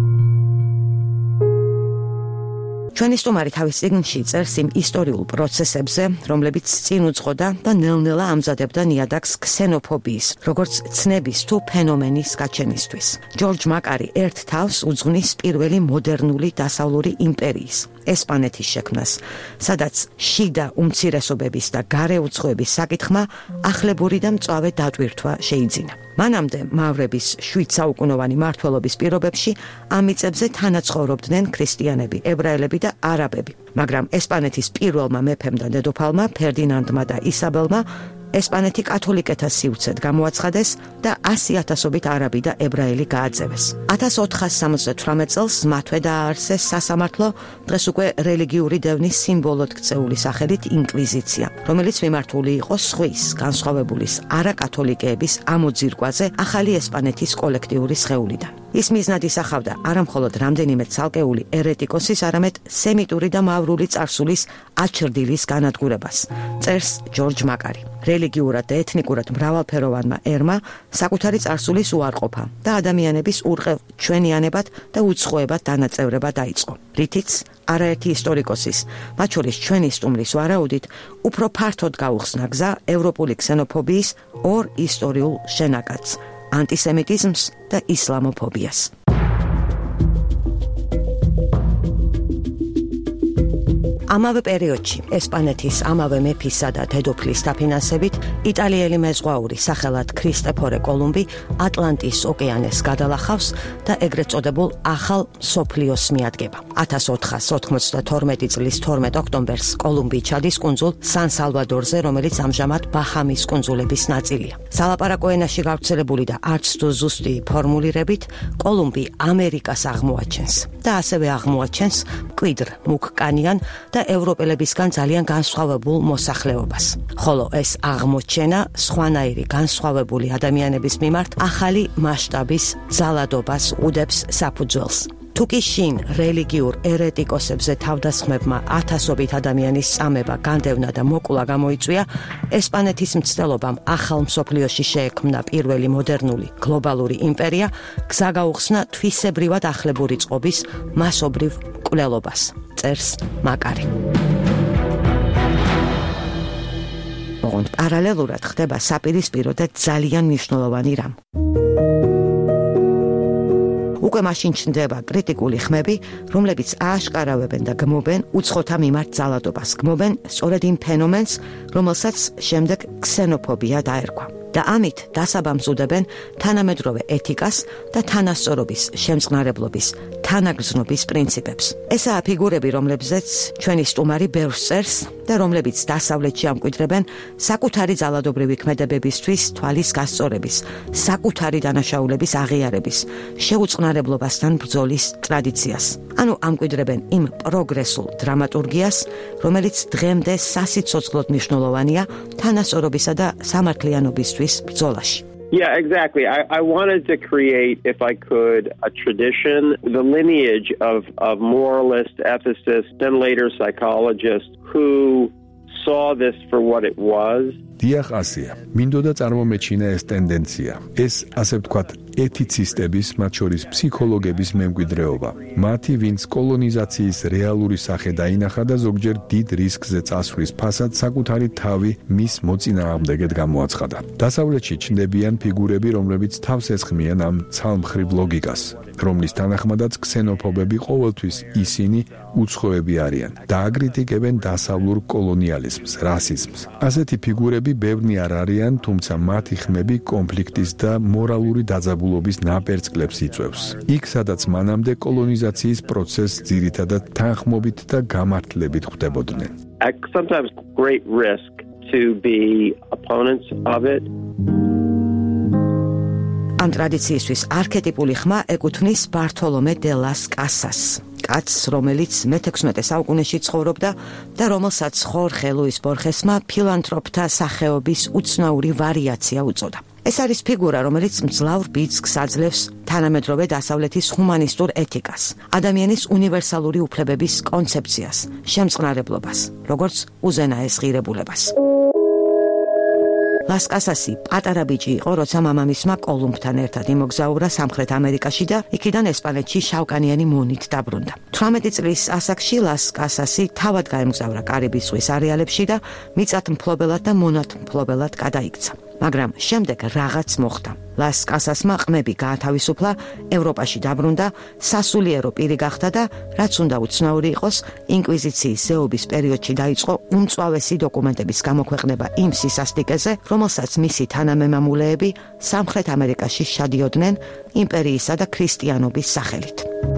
Speaker 1: ჩვენი სტუმარი თავის წიგნში წერს იმ ისტორიულ პროცესებზე, რომლებიც წინ უძღოდა და ნელ-ნელა ამზადებდა ნიადაგს ქსენოფობიის, როგორც ცნების თუ ფენომენის გაჩენისთვის. ჯორჯ მაკარი ერთ თავს უძღვნის პირველი მოდერნული დასავლური იმპერიის, ესპანეთის შექმნას, სადაც შიდა უმცირესობების და გარე უცხოების საკითხმა ახლებური და მწვავე დატვირთვა შეიძინა. მანამდე მავრების შვიდ საუკუნოვანი მმართველობის პირობებში ამ მიწებზე თანაცხოვრობდნენ ქრისტიანები, ებრაელები და არაბები, მაგრამ ესპანეთის პირველმა მეფემ და დედოფალმა ფერდინანდმა და ისაბელმა ესპანეთი კათოლიკეთა სივრცედ გამოაცხადეს და ასი ათასობით არაბი და ებრაელი გააძევეს. ათას ოთხას სამოცდათვრამეტ წელს მათვე დააარსეს სასამართლო, დღეს უკვე რელიგიური დევნის სიმბოლოდ ქცეული სახელით ინკვიზიცია, რომელიც მიმართული იყო სხვის, განსხვავებულის, არაკათოლიკეების ამოძირკვაზე ახალი ესპანეთის კოლექტიური სხეულიდან. ის მიზნად ისახავდა არა მხოლოდ რამდენიმე ცალკეული ერეტიკოსის, არამედ სემიტური და მავრული წარსულის აჩრდილის განადგურებას, წერს ჯორჯ მაკარი. რელიგიურად და ეთნიკურად მრავალფეროვანმა ერმა საკუთარი წარსულის უარყოფა და ადამიანების ურყევ ჩვენიანებად და უცხოებად დანაწევრება დაიწყო, რითიც არაერთი ისტორიკოსის, მათ შორის ჩვენი სტუმრის ვარაუდით, უფრო ფართოდ გაუხსნა გზა ევროპული ქსენოფობიის ორ ისტორიულ შენაკადს, ანტისემიტიზმს და ისლამოფობიას. ამავე პერიოდში ესპანეთის ამავე მეფისა და დედოფლის დაფინანსებით იტალიელი მეზღვაური სახელად ქრისტეფორე კოლუმბი ატლანტის ოკეანეს გადალახავს და ეგრეთ წოდებულ ახალ მსოფლიოს მიადგება. ათას ოთხას ოთხმოცდათორმეტი წლის თორმეტ ოქტომბერს კოლუმბი ჩადის კუნძულ სან-სალვადორზე, რომელიც ამჟამად ბაჰამის კუნძულების ნაწილია. სალაპარაკო ენაში გავრცელებული და არც თუ ზუსტი ფორმულირებით, კოლუმბი ამერიკას აღმოაჩენს და ასევე აღმოაჩენს მკვიდრ მუქკანიან და ევროპელებისგან ძალიან განსხვავებულ მოსახლეობას. ხოლო ეს აღმოჩენა სხვანაირი განსხვავებული ადამიანების მიმართ ახალი მასშტაბის ძალადობას უდებს საფუძველს. თუკი შინ რელიგიურ ერეტიკოსებზე თავდასხმებმა ათასობით ადამიანის წამება, განდევნა და მოკულა გამოიწვია, ესპანეთის მცდელობამ ახალ მსოფლიოში შეექმნა პირველი მოდერნული გლობალური იმპერია, გზა გაუხსნა თვისებრივად ახლებური წყობის მასობრივ მკვლელობას, წერს მაკარი. ოღონდ პარალელურად ხდება საპირისპირო და ძალიან მნიშვნელოვანი რამ. უკვე მაშინ ჩნდება კრიტიკული ხმები, რომლებიც ააშკარავებენ და გმობენ უცხოთა მიმართ ძალადობას, გმობენ სწორედ იმ ფენომენს, რომელსაც შემდეგ ქსენოფობია დაერქვა. და ამით დასაბამს უდებენ თანამედროვე ეთიკას და თანასწორობის, შემწყნარებლობის, თანაგრძნობის პრინციპებს. ესაა ფიგურები, რომლებზეც ჩვენი სტუმარი ბევრს წერს და რომლებიც დასავლეთში ამკვიდრებენ საკუთარი ძალადობრივი ქმედებებისთვის თვალის გასწორების, საკუთარი დანაშაულების აღიარების, შეუწყნარებლობასთან ბრძოლის ტრადიციას. ანუ ამკვიდრებენ იმ პროგრესულ დრამატურგიას, რომელიც დღემდე სასიცოცხლოდ მნიშვნელოვანია თანასწორობისა და სამართლიანობისთვის ბრძოლაში.
Speaker 2: Yeah, exactly. I, I wanted to create, if I could, a tradition, the lineage of, of moralists, ethicists, and later psychologists who saw this for what it was.
Speaker 3: დიახ, ასეა. მინდოდა წარმომეჩინა ეს ტენდენცია. ეს, ასე ვთქვათ, ეთიცისტების, მათ შორის ფსიქოლოგების მემკვიდრეობა. მათი, ვინც კოლონიზაციის რეალური სახე დაინახა და ზოგჯერ დიდ რისკზე წასვლის ფასად საკუთარი თავი მის მოწინააღმდეგედ გამოაცხადა. დასავლეთში ჩნდებიან ფიგურები, რომლებიც თავს ესხმიან ამ ცალმხრივ ლოგიკას, რომლის თანახმადაც ქსენოფობები ყოველთვის ისინი უცხოები არიან და აკრიტიკებენ დასავლურ კოლონიალიზმს, რასიზმს. ასეთი ფიგურები ბევრნი არ არიან, თუმცა მათი ხმები კონფლიქტის და მორალური დაძაბულობის ნაპერწკლებს იწვევს. იქ, სადაც მანამდე კოლონიზაციის პროცესს ძირითადად თანხმობით და გამართლებით ხვდებოდნენ.
Speaker 2: At sometimes great risk to be opponents of it.
Speaker 1: ამ ტრადიციისთვის არქეტიპული ხმა ეკუთვნის ბართოლომე დე ლას კასას, კაცს, რომელიც მეთექვსმეტე საუკუნეში ცხოვრობდა და რომელსაც ხორხე ლუის ბორხესმა ფილანთროპთა სახეობის უცნაური ვარიაცია უწოდა. ეს არის ფიგურა, რომელიც მძლავრ ბიძგს აძლევს თანამედროვე დასავლეთის ჰუმანისტურ ეთიკას, ადამიანის უნივერსალური უფლებების კონცეფციას, შემწყნარებლობას, როგორც უზენაეს ღირებულებას. ლას კასასი პატარა ბიჭი იყო, როცა მამამისმა კოლუმბთან ერთად იმოგზაურა სამხრეთ ამერიკაში და იქიდან ესპანეთში შავკანიანი მონით დაბრუნდა. თვრამეტი წლის ასაკში ლას კასასი თავად გაემგზავრა კარიბის ზღვის არეალებში და მიწათმფლობელად და მონათმფლობელად გადაიქცა. მაგრამ შემდეგ რაღაც მოხდა. ლას კასასმა ყმები გაათავისუფლა, ევროპაში დაბრუნდა, სასულიერო პირი გახდა და რაც უნდა უცნაური იყოს, ინკვიზიციის ზეობის პერიოდში დაიწყო უმწვავესი დოკუმენტების გამოქვეყნება იმ სისასტიკეზე, რომელსაც მისი თანამემამულეები სამხრეთ ამერიკაში შადიოდნენ იმპერიისა და ქრისტიანობის სახელით.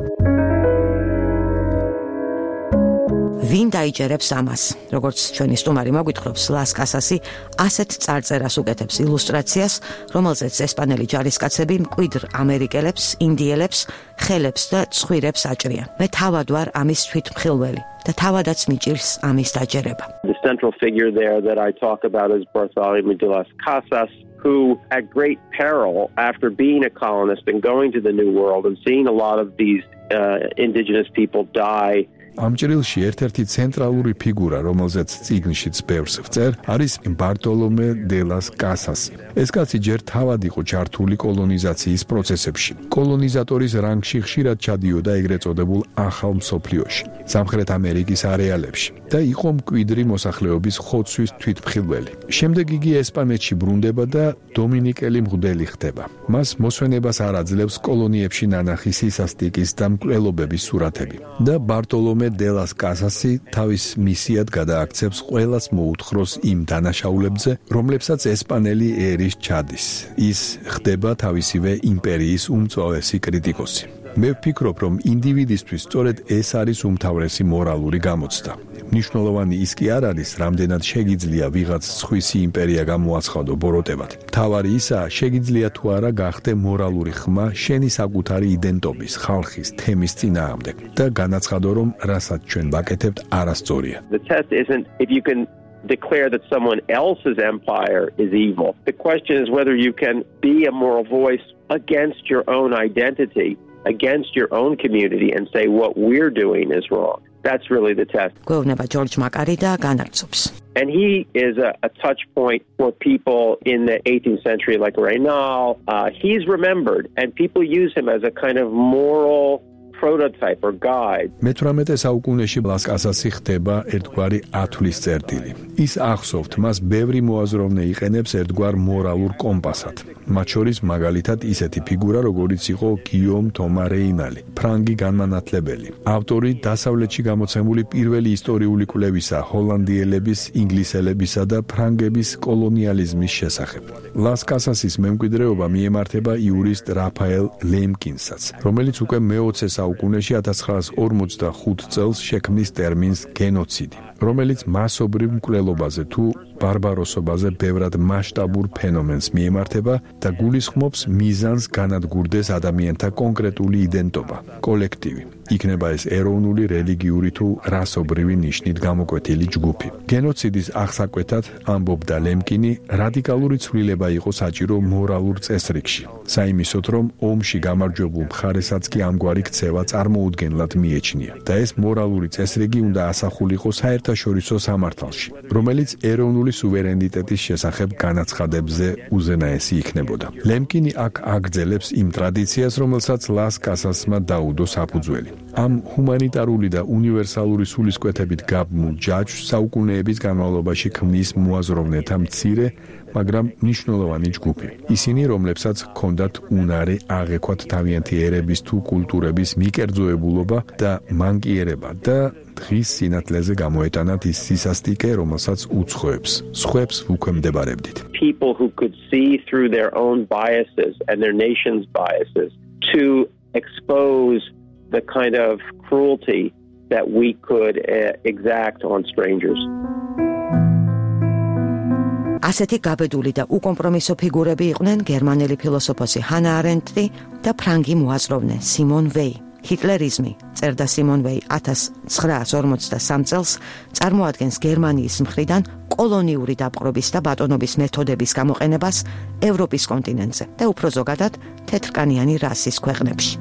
Speaker 1: ვინ დაიჯერებს ამას? როგორც ჩვენი სტუმარი მოგვითხრობს, ლას კასასი ასეთ წარწერას უკეთებს ილუსტრაციას, რომელზეც ესპანელი ჯარისკაცები მკვიდრ ამერიკელებს, ინდიელებს, ხელებს და ცხვირებს აჭრიან. მე თავად ვარ ამის თვითმხილველი და თავადაც მიჭირს ამის დაჯერება.
Speaker 2: The central figure there that I talk about is Bartholomew de las Casas, who at great peril after being a colonist and going to the New World and seeing a lot of these uh, indigenous people die.
Speaker 3: ამ ჭრილში ერთ-ერთი ცენტრალური ფიგურა, რომელზეც წიგნშიც ბევრს ვწერ, არის ბარტოლომე დე ლას კასასი. ეს კაცი ჯერ თავად იყო ჩართული კოლონიზაციის პროცესებში. კოლონიზატორის რანგში ხშირად ჩადიოდა ეგრეთ წოდებულ ახალ მსოფლიოში, სამხრეთ ამერიკის არეალებში და იყო მკვიდრი მოსახლეობის ხოცვის თვითმხილველი. შემდეგ იგი ესპანეთში ბრუნდება და დომინიკელი მღვდელი ხდება. მას მოსვენებას არ აძლევს კოლონიებში ნანახი სისასტიკის და მკვლელობების სურათები და ბარტოლომე დე ლას კასასი თავის მისიად გადააქცევს ყველას მოუთხროს იმ დანაშაულებზე, რომლებსაც ესპანელი ერის ჩადის. ის ხდება თავისივე იმპერიის უმწვავესი კრიტიკოსი. მე ვფიქრობ, რომ ინდივიდისთვის სწორედ ეს არის უმთავრესი მორალური გამოცდა. მნიშვნელოვანი ის კი არ არის, რამდენად შეგიძლია ვიღაც სხვისი იმპერია გამოაცხადო ბოროტებად. მთავარი ისაა, შეგიძლია თუ არა გახდე მორალური ხმა შენი საკუთარი იდენტობის, ხალხის, თემის წინააღმდეგ და განაცხადო, რომ რასაც ჩვენ ვაკეთებთ არასწორია.
Speaker 2: The test isn't if you can declare that someone else's empire is evil. The question is whether you can be a moral voice against your own identity, against your own community and say what we're doing is wrong. That's really the test.
Speaker 1: გვეუბნება ჯორჯ მაკარი და განაგწობს.
Speaker 2: And he is a, a touch point for people in the eighteenth century like Raynal. Uh, he's remembered and people use him as a kind of moral prototype or guide.
Speaker 3: მეთვრამეტე საუკუნეში ლას კასასი ხდება ერთგვარი ათვლის წერტილი. ის ახსოვთ, მას ბევრი მოაზროვნე იყენებს ერთგვარ მორალურ კომპასად. მათ შორის მაგალითად ისეთი ფიგურა, როგორიც იყო გიომ თომა რეინალი, ფრანგი განმანათლებელი, ავტორი დასავლეთში გამოცემული პირველი ისტორიული კვლევისა ჰოლანდიელების, ინგლისელებისა და ფრანგების კოლონიალიზმის შესახებ. ლას კასასის მემკვიდრეობა მიემართება იურისტ რაფაელ ლემკინსაც, რომელიც უკვე მეოცე საუკუნეში ათას ცხრაას ორმოცდახუთ წელს შექმნის ტერმინს გენოციდი, რომელიც მასობრივ მკვლელობაზე თუ ბარბაროსობაზე ბევრად მასშტაბურ ფენომენს მიემართება და გულისხმობს მიზანს განადგურდეს ადამიანთა კონკრეტული იდენტობა, კოლექტივი. იქნება ეს ეროვნული, რელიგიური თუ რასობრივი ნიშნით გამოკვეთილი ჯგუფი. გენოციდის აღსაკვეთად ამბობდა ლემკინი, რადიკალური ცვლილება იყო საჭირო მორალურ წესრიგში. საიმისოდ, რომ ომში გამარჯვებულ მხარესაც კი ამგვარი ქცევა წარმოუდგენლად მიეჩნია და ეს მორალური წესრიგი უნდა ასახულიყო საერთაშორისო სამართალში, რომელიც ეროვნული სუვერენიტეტის შესახებ განაცხადებებზე უზენაესი იქნებოდა. ლემკინი აქ აგრძელებს იმ ტრადიციას, რომელსაც ლას კასასმა დაუდო საფუძველი. ამ ჰუმანიტარული და უნივერსალური სულისკვეთებით გაბმულ ჯაჭვს საუკუნეების განმავლობაში ქმნის მოაზროვნეთა მცირე, მაგრამ მნიშვნელოვანი ჯგუფი. ისინი, რომლებსაც ჰქონდათ უნარი აღექვათ თავიანთი ერების თუ კულტურების მიკერძოებულობა და მანკიერება და დღის სინათლეზე გამოეტანათ ის სისასტიკე, რომელსაც უცხოებს, სხვებს უქვემდებარებდით.
Speaker 2: People who could see through their own biases and their nation's biases to expose the kind of cruelty that we could uh, exact on strangers.
Speaker 1: ასეთი გაბედული და უკომპრომისო ფიგურები იყვნენ გერმანელი ფილოსოფოსი ჰანა არენდტი და ფრანგი მოაზროვნე სიმონ ვეი. ჰიტლერიზმი, წერდა სიმონ ვეი ათას ცხრაას ორმოცდასამ წელს, წარმოადგენს გერმანიის მხრიდან კოლონიური დაპყრობის და ბატონობის მეთოდების გამოყენებას ევროპის კონტინენტზე და უფრო ზოგადად თეთრკანიანი რასის ქვეყნებში.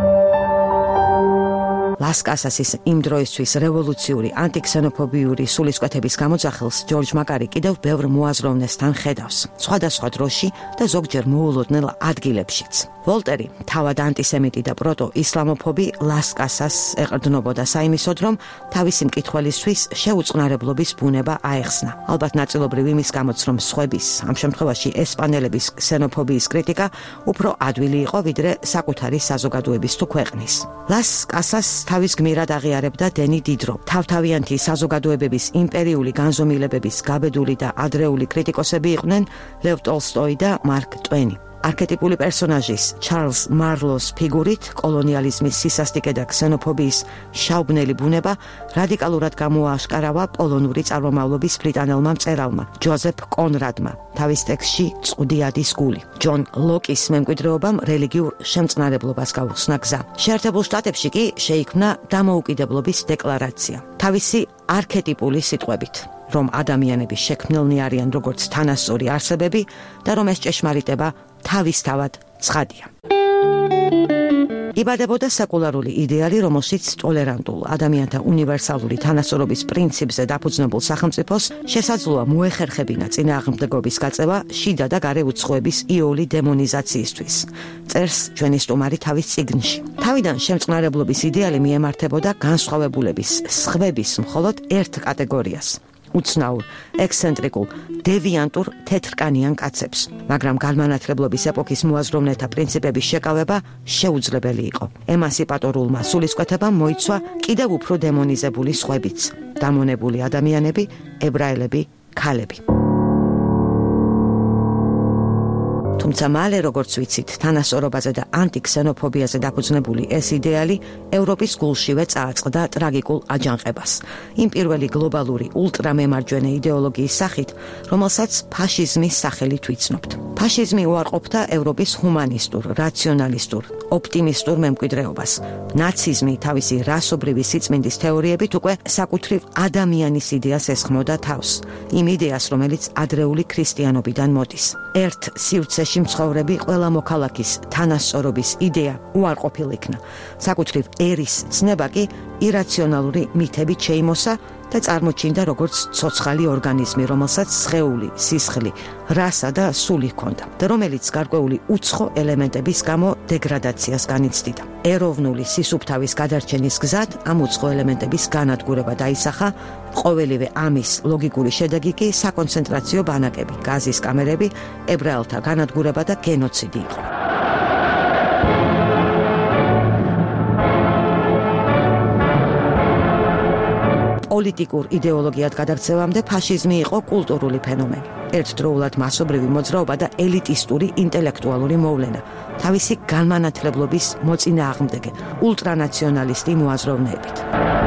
Speaker 1: ლას კასასის იმ დროისთვის რევოლუციური ანტიქსენოფობიური სულისკვეთების გამოძახილს ჯორჯ მაკარი კიდევ ბევრ მოაზროვნესთან ხედავს, სხვადასხვა დროში და ზოგჯერ მოულოდნელ ადგილებშიც. ვოლტერი, თავად ანტისემიტი და პროტო-ისლამოფობი, ლას კასას ეყრდნობოდა საიმისოდ, რომ თავისი მკითხველისთვის შეუწყნარებლობის ბუნება აეხსნა. ალბათ ნაწილობრივ იმის გამოც, რომ სხვების, ამ შემთხვევაში ესპანელების ქსენოფობიის კრიტიკა უფრო ადვილი იყო, ვიდრე საკუთარი საზოგადოების თუ ქვეყნის. ლას კასას თავის გმირად აღიარებდა დენი დიდრო. თავთავიანთი საზოგადოებების იმპერიული განზომილებების გაბედული და ადრეული კრიტიკოსები იყვნენ ლევ ტოლსტოი და მარკ ტვენი. არქეტიპული პერსონაჟის ჩარლზ მარლოს ფიგურით კოლონიალიზმის სისასტიკე და ქსენოფობიის შაუბნელი ბუნება რადიკალურად გამოააშკარავა პოლონური წარმომავლობის ბრიტანელმა მწერალმა ჯოზეფ კონრადმა თავის ტექსტში წყვდიადის გული. ჯონ ლოკის მემკვიდრეობამ რელიგიურ შემწყნარებლობას გაუხსნა გზა. შეერთებულ შტატებში კი შეიქმნა დამოუკიდებლობის დეკლარაცია თავისი არქეტიპული სიტყვებით, რომ ადამიანები შექმნილნი არიან როგორც თანასწორი არსებები და რომ ეს ჭეშმარიტება თავისთავად ცხადია. იბადებოდა სეკულარული იდეალი, რომელშიც ტოლერანტულ ადამიანთა უნივერსალური თანასწორობის პრინციპზე დაფუძნებულ სახელმწიფოს შესაძლოა მოეხერხებინა წინააღმდეგობის გაწევა შიდა და გარე უცხოების იოლი დემონიზაციისთვის. წერს ჩვენი სტუმარი თავის წიგნში. თავიდან შემწყნარებლობის იდეალი მიემართებოდა განსხვავებულების, სხვების მხოლოდ ერთ კატეგორიას. უცნაურ, ექსცენტრიკულ, დევიანტურ თეთრკანიან კაცებს, მაგრამ განმანათლებლობის ეპოქის მოაზროვნეთა პრინციპების შეკავება შეუძლებელი იყო. ემანსიპატორულმა სულისკვეთებამ მოიცვა კიდევ უფრო დემონიზებული სხვებიც, დამონებული ადამიანები, ებრაელები, ქალები. თუმცა მალე, როგორც ვიცით, თანასწორობაზე და ანტიქსენოფობიაზე დაფუძნებული ეს იდეალი ევროპის გულშივე წააწყდა ტრაგიკულ აჯანყებას. იმ პირველი გლობალური ულტრამემარჯვენე იდეოლოგიის სახით, რომელსაც ფაშიზმის სახელით ვიცნობთ. ფაშიზმი უარყოფდა ევროპის ჰუმანისტურ, რაციონალისტურ, ოპტიმისტურ მემკვიდრეობას. ნაციზმი თავისი რასობრივი სიწმინდის თეორიებით უკვე საკუთრივ ადამიანის იდეას ესხმოდა თავს. იმ იდეას, რომელიც ადრეული ქრისტიანობიდან მოდის. ერთ სივრცეში მცხოვრები ყველა მოქალაქის თანასწორობის იდეა უარყოფილ იქნა. საკუთრივ ერის ცნება კი ირაციონალური მითებით შეიმოსა და წარმოჩინდა როგორც ცოცხალი ორგანიზმი, რომელსაც სხეული, სისხლი, რასა და სული ჰქონდა და რომელიც გარკვეული უცხო ელემენტების გამო დეგრადაციას განიცდიდა. ეროვნული სისუფთავის გადარჩენის გზად ამ უცხო ელემენტების განადგურება დაისახა. ყოველივე ამის ლოგიკური შედეგი კი საკონცენტრაციო ბანაკები, გაზის კამერები, ებრაელთა განადგურება და გენოციდი იყო. პოლიტიკურ იდეოლოგიად გადაქცევამდე ფაშიზმი იყო კულტურული ფენომენი. ერთდროულად მასობრივი მოძრაობა და ელიტისტური ინტელექტუალური მოვლენა, თავისი განმანათლებლობის მოწინააღმდეგე, ულტრანაციონალისტი მოაზროვნეებით.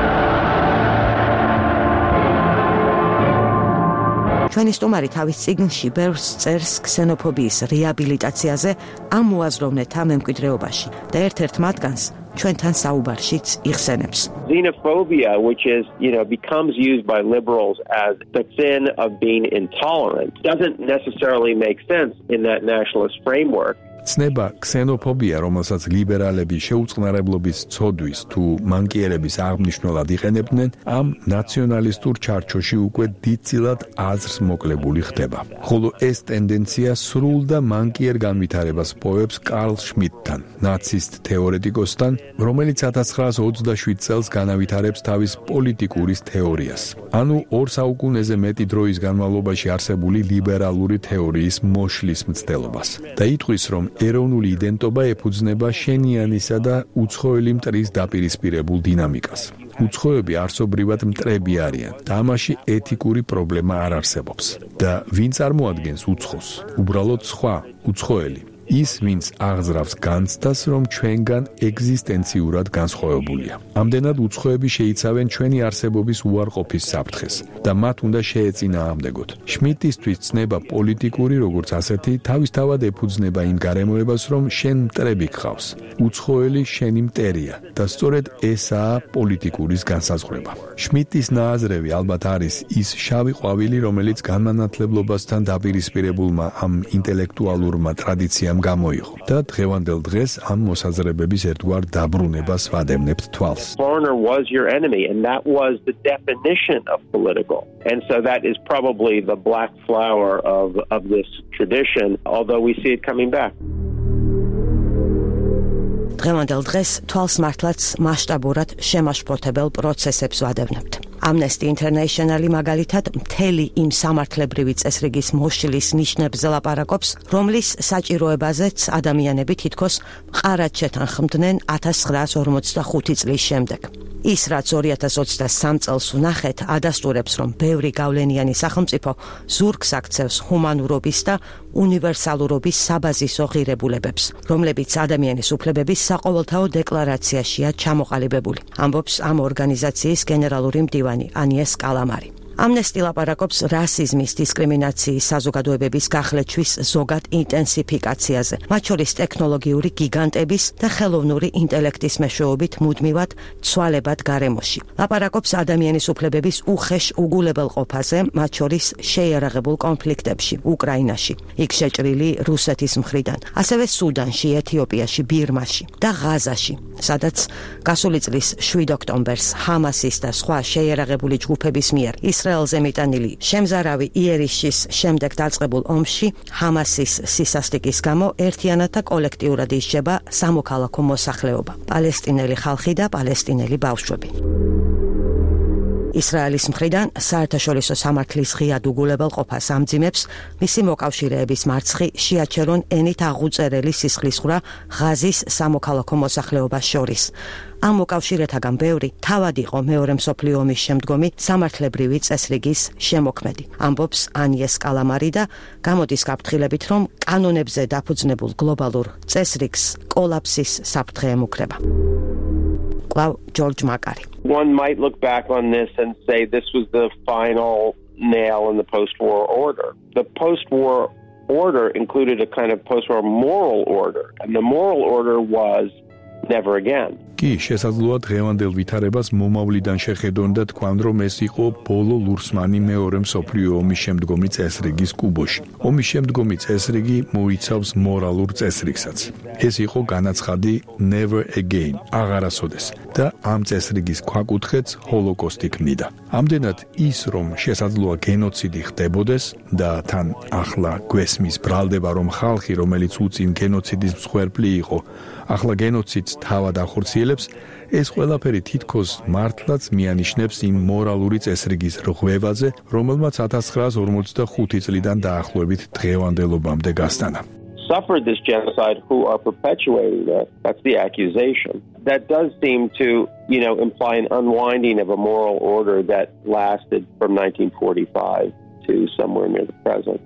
Speaker 1: ჩვენი სტუმარი თავის წიგნში ბევრს წერს ქსენოფობიის რეაბილიტაციაზე ამ მოაზროვნეთა მემკვიდრეობაში და ერთ-ერთ მათგანს ჩვენთან საუბარშიც იხსენებს.
Speaker 2: Xenophobia, which is, you know, becomes used by liberals as the sin of being intolerant, doesn't necessarily make sense in that nationalist framework.
Speaker 3: ცნება ქსენოფობია, რომელსაც ლიბერალები შეუწყნარებლობის ცოდვის თუ მანკიერების აღნიშნულად იყენებდნენ, ამ ნაციონალისტურ ჩარჩოში უკვე დიდწილად აზრს მოკლებული ხდება. ხოლო ეს ტენდენცია სრულ და მანკიერ განვითარებას პოვებს კარლ შმიდტთან, ნაცისტ თეორეტიკოსთან, რომელიც ათას ცხრაას ოცდაშვიდ წელს განავითარებს თავის პოლიტიკურის თეორიას. ანუ ორ საუკუნეზე მეტი დროის განმავლობაში არსებული ლიბერალური თეორიის მოშლის მცდელობას. და იტყვის, რომ ეროვნული იდენტობა ეფუძნება შენიანისა და უცხოელი მტრის დაპირისპირებულ დინამიკას. უცხოები არსობრივად მტრები არიან და ამაში ეთიკური პრობლემა არ არსებობს. და ვინ წარმოადგენს უცხოს? უბრალოდ სხვა, უცხოელი. ის, ვინც აღზრავს განცდას, რომ ჩვენგან ეგზისტენციურად განსხვავებულია. ამდენად უცხოები შეიცავენ ჩვენი არსებობის უარყოფის საფრთხეს და მათ უნდა შეეწინააღმდეგოთ. შმიდტისთვის ცნება პოლიტიკური, როგორც ასეთი, თავისთავად ეფუძნება იმ გარემოებას, რომ შენ მტრები გყავს. უცხოელი შენი მტერია და სწორედ ესაა პოლიტიკურის განსაზღვრება. შმიდტის ნააზრევი ალბათ არის ის შავი ყვავილი, რომელიც განმანათლებლობასთან დაპირისპირებულმა ამ ინტელექტუალურმა ტრადიციამ გამოიღო და დღევანდელ დღეს ამ მოსაზრებების ერთგვარ დაბრუნებას ვადევნებთ თვალს.
Speaker 2: Foreigner was your enemy, and that was the definition of political. And so that is probably the black flower of, of this tradition, although we see it coming back.
Speaker 1: დღევანდელ დღეს თვალს მართლაც მასშტაბურად შემაშფოთებელ პროცესებს ვადევნებთ. Amnesty International მაგალითად მთელი იმ სამართლებრივი წესრიგის მოშლის ნიშნებზე ლაპარაკობს, რომლის საჭიროებაზეც ადამიანები თითქოს მყარად შეთანხმდნენ ათას ცხრაას ორმოცდახუთი წლის შემდეგ. ის, რაც ორი ათას ოცდასამ წელს ვნახეთ, ადასტურებს, რომ ბევრი გავლენიანი სახელმწიფო ზურგს აქცევს ჰუმანურობის და უნივერსალურობის საბაზისო ღირებულებებს, რომლებიც ადამიანის უფლებების საყოველთაო დეკლარაციაშია ჩამოყალიბებული, ამბობს ამ ორგანიზაციის გენერალური მდივანი ანიეს კალამარი. Amnesty ლაპარაკობს რასიზმის, დისკრიმინაციის, საზოგადოებების გახლეჩვის ზოგად ინტენსიფიკაციაზე, მათ შორის ტექნოლოგიური გიგანტების და ხელოვნური ინტელექტის მეშვეობით მუდმივად ცვალებად გარემოში. ლაპარაკობს ადამიანის უფლებების უხეშ უგულებელყოფაზე, მათ შორის შეიარაღებულ კონფლიქტებში, უკრაინაში, იქ შეჭრილი რუსეთის მხრიდან, ასევე სუდანში, ეთიოპიაში, ბირმაში და ღაზაში, სადაც გასული წლის შვიდ ოქტომბერს ჰამასის და სხვა შეიარაღებული ჯგუფების მიერ ისრაელზე მიტანილი შემზარავი იერიშის შემდეგ დაწყებულ ომში ჰამასის სისასტიკის გამო ერთიანად და კოლექტიურად ისჯება სამოქალაქო მოსახლეობა, პალესტინელი ხალხი და პალესტინელი ბავშვები. ისრაელის მხრიდან საერთაშორისო სამართლის ღია უგულებელყოფას ამძიმებს მისი მოკავშირეების მარცხი შეაჩერონ ენით აღუწერელი სისხლისღვრა ღაზის სამოქალაქო მოსახლეობას შორის. ამ მოკავშირეთაგან ბევრი თავად იყო მეორე მსოფლიო ომის შემდგომი სამართლებრივი წესრიგის შემოქმედი, ამბობს ანიეს კალამარი და გამოდის გაფრთხილებით, რომ კანონებზე დაფუძნებულ გლობალურ წესრიგს კოლაფსის საფრთხე ემუქრება. კлау ჯორჯ მაკარი.
Speaker 2: One might look back on this and say this was the final nail in the post-war order. The post-war order included a kind of post-war moral order, and the moral order was never again.
Speaker 3: კი, შესაძლოა დღევანდელ ვითარებას მომავლიდან შეხედონ და თქვან, რომ ეს იყო ბოლო ლურსმანი მეორე მსოფლიო ომის შემდგომი წესრიგის კუბოში. ომის შემდგომი წესრიგი მოიცავს მორალურ წესრიგსაც. ეს იყო განაცხადი never again, აღარასოდეს და ამ წესრიგის ქვაკუთხედს ჰოლოკოსტი ქმნიდა. ამდენად ის, რომ შესაძლოა გენოციდი ხდებოდეს და თან ახლა გვესმის ბრალდება, რომ ხალხი, რომელიც უწინ გენოციდის მსხვერპლი იყო, ახლა გენოციდს თავად ახორციელებს, ეს ყველაფერი თითქოს მართლაც მიანიშნებს იმ მორალური წესრიგის რღვევაზე, რომელმაც ათას ცხრაას ორმოცდახუთი წლიდან დაახლოებით დღევანდელობამდე გასტანა.
Speaker 2: Suffered this genocide who are perpetuating it. That's the accusation. That does seem to, you know, imply an unwinding of a moral order that lasted from nineteen forty-five to somewhere near the present.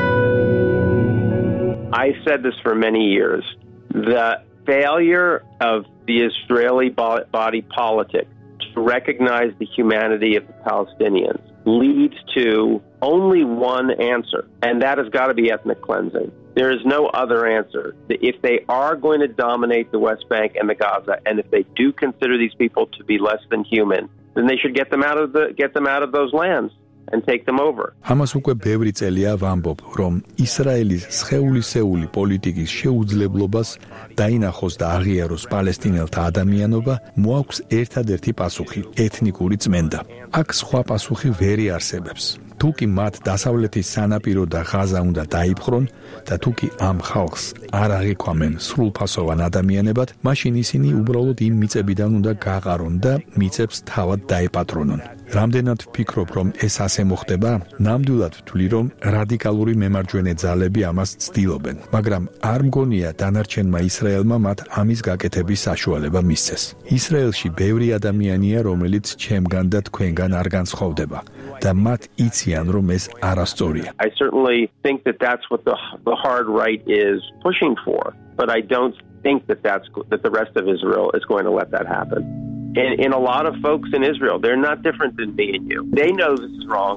Speaker 2: I said this for many years. The failure of the Israeli body politic to recognize the humanity of the Palestinians leads to only one answer, and that has got to be ethnic cleansing. There is no other answer. If they are going to dominate the West Bank and the Gaza, and if they do consider these people to be less than human, then they should get them out of the get them out of those lands and take them over.
Speaker 3: ამას უკვე ბევრი წელია ვამბობ, რომ ისრაელის სხეულისეული პოლიტიკის შეუძლებლობას დაინახოს და აღიაროს პალესტინელთა ადამიანობა მოაქვს ერთადერთი პასუხი, ეთნიკური წმენდა. აქ სხვა პასუხი ვერ არსებობს. თუკი მათ დასავლეთის სანაპირო და ღაზა უნდა დაიპყრონ და თუკი ამ ხალხს არ აღიქვამენ სრულფასოვან ადამიანებად, მაშინ ისინი უბრალოდ იმ მიწებიდან უნდა გაყარონ და მიწებს თავად დაეპატრონონ. რამდენად ვფიქრობ, რომ ეს ასე მოხდება, ნამდვილად ვთვლი, რომ რადიკალური მემარჯვენე ძალები ამას ცდილობენ, მაგრამ არ მგონია დანარჩენმა ისრაელმა მათ ამის გაკეთების საშუალება მისცეს. ისრაელში ბევრი ადამიანია, რომელიც ჩემგან და თქვენგან არ განსხვავდება და მათ იციან, რომ ეს არასწორია.
Speaker 2: I certainly think that that's what the, the hard right is pushing for, but I don't think that that's that the rest of Israel is going to let that happen. And in a lot of folks in Israel, they're not different than me and you. They know this is wrong.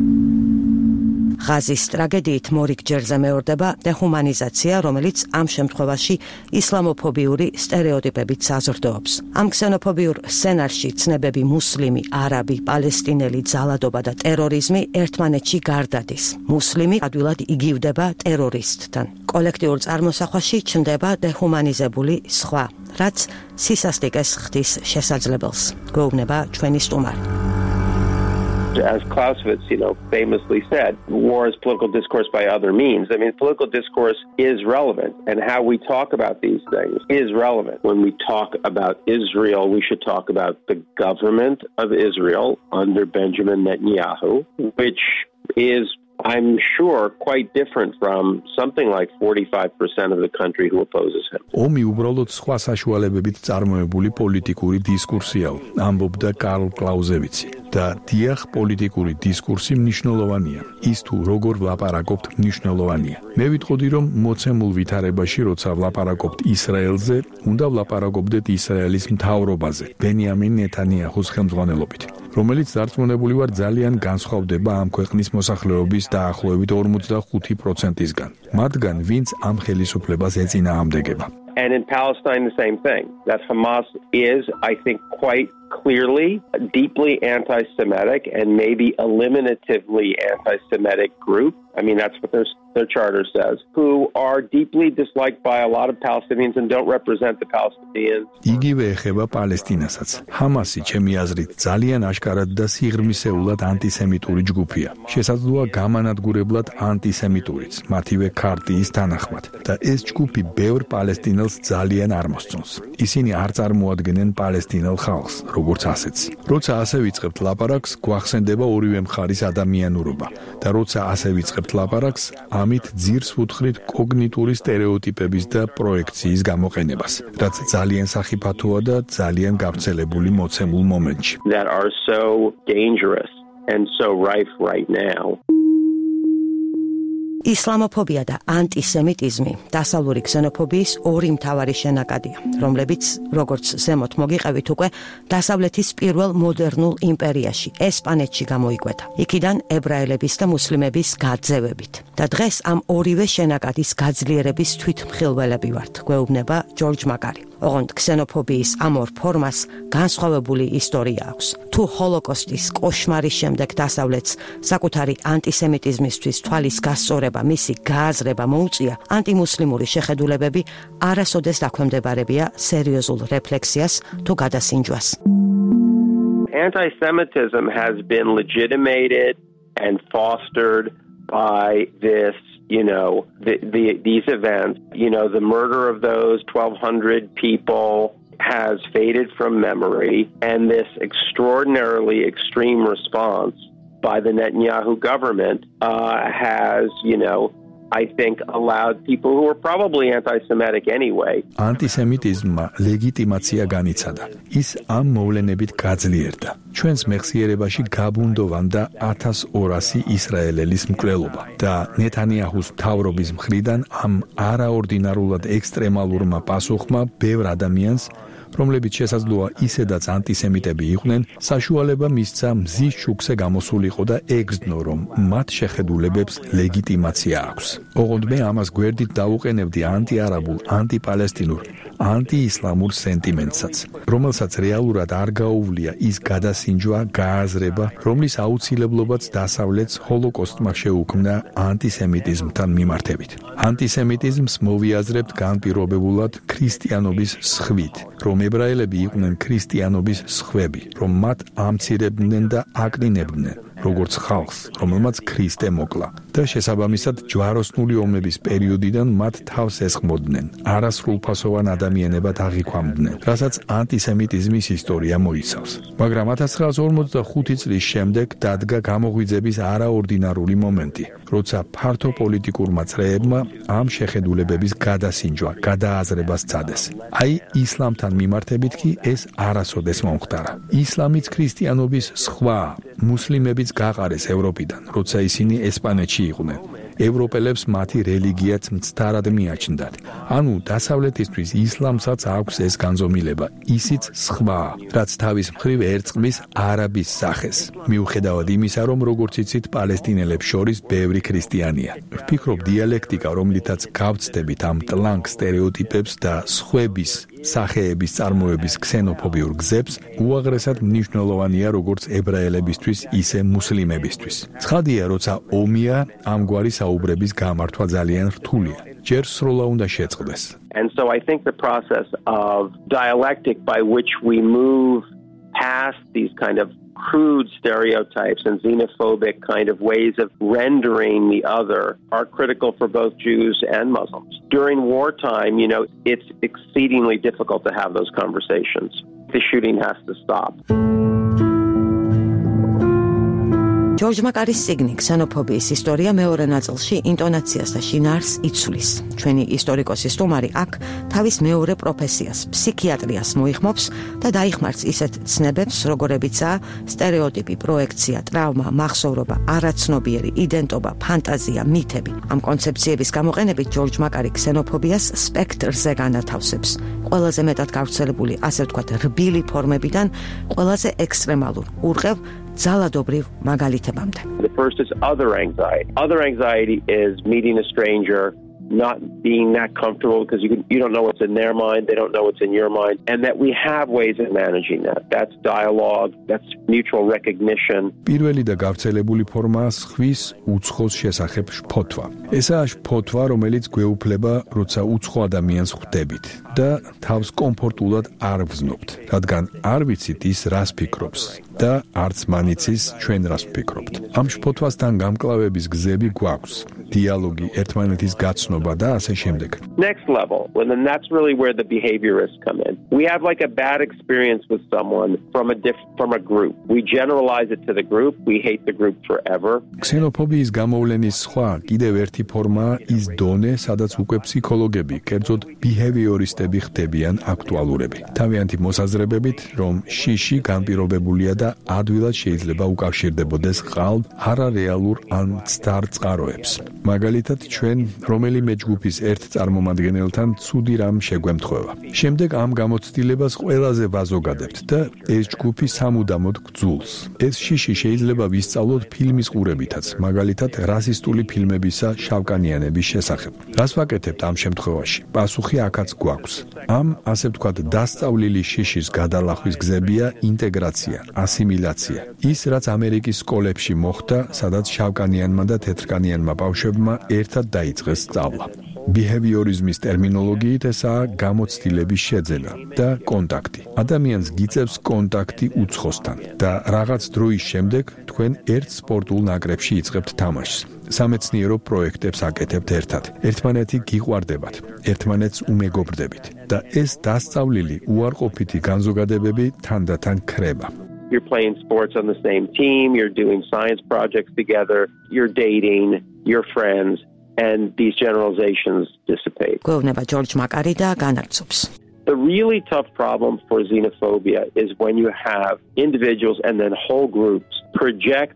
Speaker 1: ღაზის ტრაგედიით მორიგ ჯერზე მეორდება დეჰუმანიზაცია, რომელიც ამ შემთხვევაში ისლამოფობიური სტერეოტიპებით საზრდოობს. ამ ქსენოფობიურ სცენარში ცნებები მუსლიმი, არაბი, პალესტინელი, ძალადობა და ტერორიზმი ერთმანეთში გარდადის. მუსლიმი ადვილად იგივდება ტერორისტთან. კოლექტიურ წარმოსახვაში ჩნდება დეჰუმანიზებული სხვა, რაც სისასტიკეს ხდის შესაძლებელს. გვეუბნება ჩვენი სტუმარი.
Speaker 2: As Clausewitz, you know, famously said, war is political discourse by other means. I mean, political discourse is relevant, and how we talk about these things is relevant. When we talk about Israel, we should talk about the government of Israel under Benjamin Netanyahu, which is, I'm sure, quite different from something like forty-five percent of the country who opposes him.
Speaker 3: ომი უბრალოდ სხვა საშუალებებით წარმოებული პოლიტიკური დისკურსია, ამბობდა კარლ კლაუზევიცი. და დიახ, პოლიტიკური დისკურსი მნიშვნელოვანია. ის თუ როგორ ვლაპარაკობთ მნიშვნელოვანია. მე ვიტყოდი, რომ მოცემულ ვითარებაში, როცა ვლაპარაკობთ ისრაელზე, უნდა ვლაპარაკობდეთ ისრაელის მთავრობაზე, ბენიამინ ნეთანიაჰუს ხელმძღვანელობით, რომელიც დარწმუნებული ვარ ძალიან განსხვავდება ამ ქვეყნის მოსახლეობის დაახლოებით ორმოცდახუთი პროცენტისგან. მათგან, ვინც ამ ხელისუფლებას ეწინააღმდეგება.
Speaker 2: And in Palestine, the same thing. That Hamas is, I think, quite clearly deeply anti-Semitic and maybe eliminatively anti-Semitic group. I mean, that's what their, their charter says, who are deeply disliked by a lot of Palestinians and don't represent the Palestinians.
Speaker 3: იგივე ეხება პალესტინასაც. ჰამასი, ჩემი აზრით, ძალიან აშკარად და სიღრმისეულად ანტისემიტური ჯგუფია. შესაძლოა გამანადგურებლად ანტისემიტურიც, მათივე ქარტიის თანახმად. და ეს ჯგუფი ბევრ პალესტინელს ძალიან არ მოსწონს. ისინი არ წარმოადგენენ პალესტინელ ხალხს, როგორც ასეც. როცა ასე ვიწყებთ ლაპარაკს, გვახსენდება ორივე მხარის ადამიანურობა და როცა ასე ვიწყებთ ლაპარაკს, ამით ძირს ვუთხრით კოგნიტური სტერეოტიპების და პროექციის გამოყენებას, რაც ძალიან სახიფათოა და ძალიან გავრცელებული მოცემულ მომენტში.
Speaker 2: That are so dangerous and so rife right now.
Speaker 1: ისლამოფობია და ანტისემიტიზმი დასავლური ქსენოფობიის ორი მთავარი შენაკადია, რომლებიც, როგორც ზემოთ მოგიყევით უკვე, დასავლეთის პირველ მოდერნულ იმპერიაში, ესპანეთში გამოიკვეთა. იქიდან ებრაელების და მუსლიმების გაძევებით. და დღეს ამ ორივე შენაკადის გაძლიერების თვითმხილველები ვართ, გვეუბნება ჯორჯ მაკარი. ოღონდ ქსენოფობიის ამ ორ ფორმას განსხვავებული ისტორია აქვს. თუ ჰოლოკოსტის კოშმარის შემდეგ დასავლეთს საკუთარი ანტისემიტიზმისთვის თვალის გასწორება, მისი გააზრება მოუწია, ანტიმუსლიმური შეხედულებები არასოდეს დაქვემდებარებია სერიოზულ რეფლექსიას თუ გადასინჯვას.
Speaker 2: Anti-Semitism has been legitimated and fostered by this, you know, the, the, these events. You know, the murder of those twelve hundred people has faded from memory, and this extraordinarily extreme response by the Netanyahu government uh, has, you know, I think allowed people who were probably anti-Semitic anyway.
Speaker 3: Antisemitismმა ლეგიტიმაცია განიცადა. ის ამ მოვლენებით გაძლიერდა. ჩვენს მეხსიერებაში გაბუნდოვანდა ათას ორასი ისრაელელის მკვლელობა და ნეთანიაჰუს მთავრობის მხრიდან ამ არაორდინარულად ექსტრემალურმა პასუხმა ბევრ ადამიანს, რომლებიც შესაძლოა ისედაც ანტისემიტები იყვნენ, საშუალება მისცა მზის შუქზე გამოსულიყო და ეგზნო, რომ მათ შეხედულებებს ლეგიტიმაცია აქვს. ოღონდ მე ამას გვერდით დაუყენებდი ანტიარაბულ, ანტიპალესტინურ, ანტიისლამურ სენტიმენტსაც, რომელსაც რეალურად არ გაუვლია ის გადასინჯვა, გააზრება, რომლის აუცილებლობაც დასავლეთს ჰოლოკოსტმა შეუქმნა ანტისემიტიზმთან მიმართებით. ანტისემიტიზმს მოვიაზრებთ განპირობებულად ქრისტიანობის სხვით, რომ ებრაელები იყვნენ ქრისტიანობის სხვები, რომ მათ ამცირებდნენ და აკნინებდნენ, როგორც ხალხს, რომელმაც ქრისტე მოკლა და შესაბამისად ჯვაროსნული ომების პერიოდიდან მათ თავს ესხმოდნენ, არასრულფასოვან ადამიანებად აღიქვამდნენ, რასაც ანტისემიტიზმის ისტორია მოიცავს. მაგრამ ათას ცხრაას ორმოცდახუთი წლის შემდეგ დადგა გამოღვიძების არაორდინარული მომენტი, როცა ფართო პოლიტიკურმა წრეებმა ამ შეხედულებების გადასინჯვა, გადააზრება სცადეს. აი ისლამთან მიმართებით კი ეს არასოდეს მომხდარა. ისლამიც ქრისტიანობის სხვა, მუსლიმებიც გაყარეს ევროპიდან, როცა ისინი ესპანეთში იყვნენ. ევროპელებს მათი რელიგიაც მცდარად მიაჩნდათ. ანუ დასავლეთისთვის ისლამსაც აქვს ეს განზომილება, ისიც სხვა, რაც თავის მხრივ ერწყმის არაბის სახეს. მიუხედავად იმისა, რომ როგორც იცით, პალესტინელებს შორის ბევრი ქრისტიანია. ვფიქრობ, დიალექტიკა, რომლითაც გავცდებით ამ ტლანკ სტერეოტიპებს და სხვების სახეების წარმოების ქსენოფობიურ გზებს, უაღრესად მნიშვნელოვანია როგორც ებრაელებისთვის, ისე მუსლიმებისთვის. ცხადია, როცა ომია, ამგვარი საუბრების გამართვა ძალიან რთულია. ჯერ სროლა უნდა შეწყდეს.
Speaker 2: And so I think the process of dialectic by which we move past these kind of crude stereotypes and xenophobic kind of ways of rendering the other are critical for both Jews and Muslims. During wartime, you know, it's exceedingly difficult to have those conversations. The shooting has to stop.
Speaker 1: ჯორჯ მაკარის სიგნი ქსენოფობიის ისტორია მეორე ნაწილში ინტონაციას და შინაარსს იცვლის. ჩვენი ისტორიკოსი სტუმარი აქ თავის მეორე პროფესიას, ფსიქიატრიას მოიხმობს და დაიხმარს ისეთ ცნებებს, როგორებიცაა სტერეოტიპი, პროექცია, ტრავმა, მახსოვრობა, არაცნობიერი, იდენტობა, ფანტაზია, მითები. ამ კონცეფციების გამოყენებით ჯორჯ მაკარი ქსენოფობიას სპექტრზე განათავსებს. ყველაზე მეტად გავრცელებული, ასე ვთქვათ, რბილი ფორმებიდან ყველაზე ექსტრემალურ, ურყევ ძალადობრივ მაგალითებამდე.
Speaker 2: The first is other anxiety. Other anxiety is meeting a stranger, not being that comfortable because you, can, you don't know what's in their mind, they don't know what's in your mind, and that we have ways of managing that. That's dialogue, that's mutual recognition.
Speaker 3: პირველი და გავრცელებული ფორმაა სხვის უცხოს შესახებ შფოთვა. ესაა შფოთვა, რომელიც გვეუფლება, როცა უცხო ადამიანს ხვდებით და თავს კომფორტულად არ ვზნობთ, რადგან არ ვიცით ის რას ფიქრობს და არც მან იცის ჩვენ რას ვფიქრობთ. ამ შფოთვასთან გამკლავების გზები გვაქვს. დიალოგი, ერთმანეთის გაცნობა და ასე შემდეგ.
Speaker 2: Next level, when then that's really where the behaviorists come in. We have like a bad experience with someone from a diff, from a group. We generalize it to the group. We hate the group forever.
Speaker 3: ქსენოფობიის გამოვლენის სხვა კიდევ ერთი ფორმაა ის დონე, სადაც უკვე ფსიქოლოგები, კერძოდ ბიჰევიორისტები ხდებიან აქტუალურები. თავიანთი მოსაზრებებით, რომ შიში განპირობებულია და ადვილად შეიძლება უკავშირდებოდეს ყალბ არარეალურ ან მცდარ წყაროებს. მაგალითად, ჩვენ რომელიმე ჯგუფის ერთ წარმომადგენელთან ცუდი რამ შეგვემთხვევა. შემდეგ ამ გამოცდილებას ყველაზე ვაზოგადებთ და ეს ჯგუფი სამუდამოდ გძულს. ეს შიში შეიძლება ვისწავლოთ ფილმის ყურებითაც, მაგალითად, რასისტული ფილმებისა შავკანიანების შესახებ. რას ვაკეთებთ ამ შემთხვევაში? პასუხი აქაც გვაქვს. ამ, ასე ვთქვათ, დასწავლილი შიშის გადალახვის გზებია ინტეგრაცია, ასიმილაცია. ის, რაც ამერიკის სკოლებში მოხდა, სადაც შავკანიანმა და თეთრკანიანმა ბავშვებმა ერთად დაიწყეს სწავლა. ბიჰევიორიზმის ტერმინოლოგიით ესაა გამოცდილების შეძენა და კონტაქტი. ადამიანს გიწევს კონტაქტი უცხოსთან და რაღაც დროის შემდეგ თქვენ ერთ სპორტულ ნაკრებში იწყებთ თამაშს. სამეცნიერო პროექტებს აკეთებთ ერთად. ერთმანეთი გიყვარდებათ, ერთმანეთს უმეგობრდებით და ეს დასწავლილი უარყოფითი განზოგადებები თანდათან ქრება.
Speaker 2: You're playing sports on the same team, you're doing science projects together, you're dating, you're friends, and these generalizations dissipate.
Speaker 1: გვევნება ჯორჯ მაკარი და განაგცობს.
Speaker 2: The really tough problem for xenophobia is when you have individuals and then whole groups project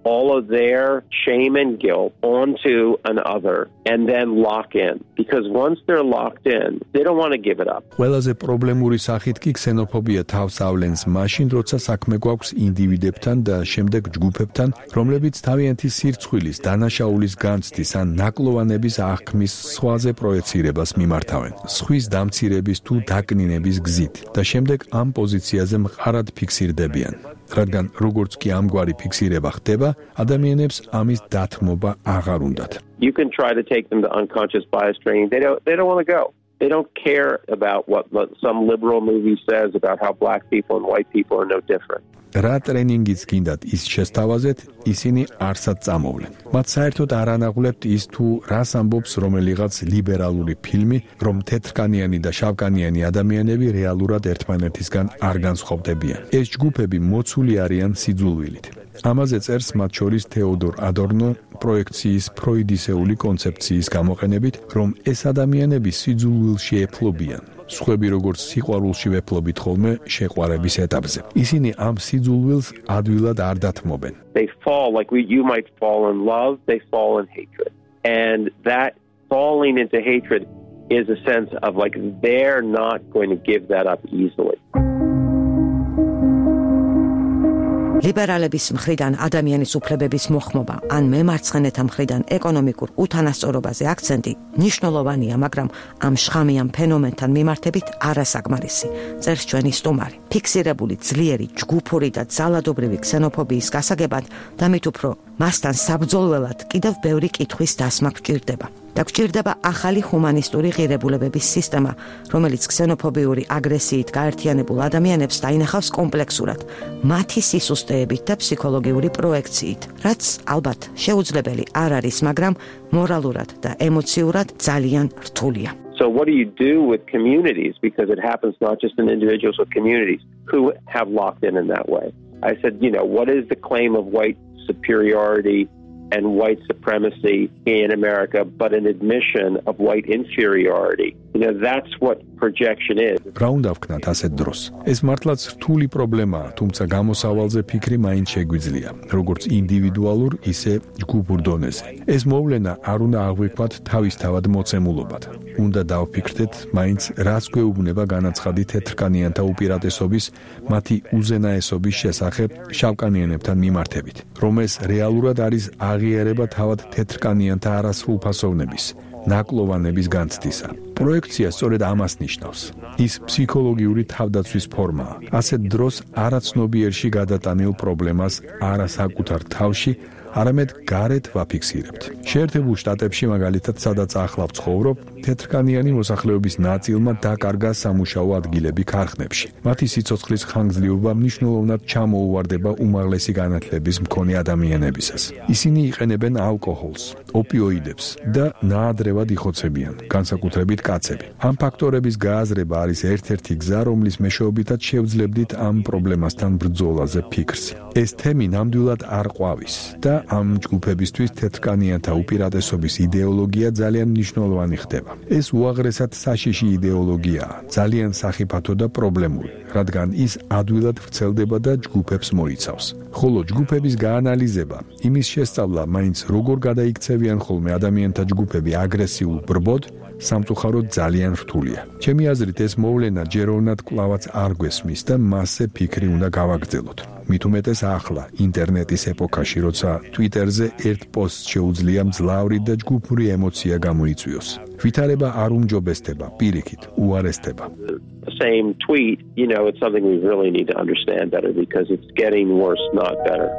Speaker 2: all of their shame and guilt onto an other and then lock in. Because once they're locked in, they don't want to give it up.
Speaker 3: ყველაზე პრობლემური სახით კი ქსენოფობია თავს ავლენს მაშინ, როცა საქმე გვაქვს ინდივიდებთან და შემდეგ ჯგუფებთან, რომლებიც თავიანთი სირცხვილის, დანაშაულის განცდის ან ნაკლოვანების აღქმის სხვაზე პროექცირებას მიმართავენ, სხვის დამცირების თუ დაკნინების გზით და შემდეგ ამ პოზიციაზე მყარად ფიქსირდებიან. რადგან როგორც კი ამგვარი ფიქსირება ხდება, ადამიანებს ამის დათმობა აღარ უნდათ.
Speaker 2: You can try to take them to unconscious bias training. They don't, they don't want to go. They don't care about what some liberal movie says about how black people and white people are no different.
Speaker 3: რა ტრენინგიც გინდათ ის შესთავაზეთ, ისინი არსად წამოვლენ. მათ საერთოდ არ ანაღლებთ ის თუ რას ამბობს რომელიღაც ლიბერალური ფილმი, რომ თეთრკანიანი და შავკანიანი ადამიანები რეალურად ერთმანეთისგან არ განსხვავდებიან. ეს ჯგუფები მოცული არიან სიძულვილით. ამაზე წერს მათ შორის თეოდორ ადორნო პროექციის ფროიდისეული კონცეფციის გამოყენებით, რომ ეს ადამიანები სიძულვილში ეფლობიან. სხვები როგორც სიყვარულში ვეფლობით ხოლმე შეყვარების ეტაპზე. ისინი ამ სიძულვილს ადვილად არ დათმობენ.
Speaker 2: They fall like we, you might fall in love, they fall in hatred. And that falling into hatred is a sense of like they're not going to give that up easily.
Speaker 1: ლიბერალების მხრიდან ადამიანის უფლებების მოხმობა ან მემარცხენეთა მხრიდან ეკონომიკურ უთანასწორობაზე აქცენტი მნიშვნელოვანია, მაგრამ ამ შხამიან ფენომენთან მიმართებით არასაკმარისი. წერს ჩვენი სტუმარი. ფიქსირებული ძლიერი ჯგუფური და ძალადობრივი ქსენოფობიის გასაგებად და მით უფრო მასთან საბრძოლველად კიდევ ბევრი კითხვის დასმა გვჭირდება. და გვჭირდება ახალი ჰუმანისტური ღირებულებების სისტემა, რომელიც ქსენოფობიური აგრესიით გაერთიანებულ ადამიანებს დაინახავს კომპლექსურად, მათი სისუსტეებით და ფსიქოლოგიური პროექციით, რაც ალბათ შეუძლებელი არ არის, მაგრამ მორალურად და ემოციურად ძალიან რთულია.
Speaker 2: So what do you do with communities? Because it happens not just in individuals, but communities who have locked in in that way. I said, you know, what is the claim of white superiority and white supremacy in America, but an admission of white inferiority? You know, that's what projection is.
Speaker 3: რა უნდა ვქნათ ასეთ დროს? ეს მართლაც რთული პრობლემაა, თუმცა გამოსავალზე ფიქრი მაინც შეგვიძლია, როგორც ინდივიდუალურ, ისე ჯგუფურ დონეზე. ეს მოვლენა არ უნდა აღვიქვათ თავისთავად მოცემულობად. უნდა დავფიქრდეთ, მაინც რას გვეუბნება განაცხადი თეთრკანიანთა უპირატესობის, მათი უზენაესობის შესახებ შავკანიანებთან მიმართებით, რომ ეს რეალურად არის აღიარება თავად თეთრკანიანთა არასრულფასოვნების, ნაკლოვანების განცდისა. პროექცია სწორედ ამას ნიშნავს. ის ფსიქოლოგიური თავდაცვის ფორმაა. ასეთ დროს არაცნობიერში გადატანილ პრობლემას არა საკუთარ თავში, არამედ გარეთ ვაფიქსირებთ. შეერთებულ შტატებში მაგალითად, სადაც ახლა ვცხოვრობ, თეთრკანიანი მოსახლეობის ნაწილმა დაკარგა სამუშაო ადგილები ქარხნებში. მათი სიცოცხლის ხანგრძლივობა მნიშვნელოვნად ჩამოუვარდება უმაღლესი განათლების მქონე ადამიანებისას. ისინი იყენებენ ალკოჰოლს, ოპიოიდებს და ნაადრევად იხოცებიან, განსაკუთრებით კაცები. ამ ფაქტორების გააზრება არის ერთ-ერთი გზა, რომლის მეშვეობითაც შევძლებდით ამ პრობლემასთან ბრძოლაზე ფიქრს. ეს თემი ნამდვილად არ ყვავის და ამ ჯგუფებისთვის თეთრკანიანთა უპირატესობის იდეოლოგია ძალიან მნიშვნელოვანი ხდება. ეს უაღრესად საშიში იდეოლოგიაა, ძალიან სახიფათო და პრობლემური, რადგან ის ადვილად ვრცელდება და ჯგუფებს მოიცავს. ხოლო ჯგუფების გაანალიზება, იმის შესწავლა, მაინც როგორ გადაიქცევიან ხოლმე ადამიანთა ჯგუფები აგრესიულ ბრბოდ, სამწუხაროდ ძალიან რთულია. ჩემი აზრით ეს მოვლენა ჯეროვნად კლავაც არ გვესმის და მასზე ფიქრი უნდა გავაგრძელოთ. მით უმეტეს ახლა, ინტერნეტის ეპოქაში, როცა Twitter-ზე ერთ პოსტს შეუძლია მძლავრი და ჯგუფური ემოცია გამოიწვიოს. ვითარება არ უმჯობესდება, პირიქით, უარესდება.
Speaker 2: The same tweet, you know, it's something we really need to understand better because it's getting worse, not better.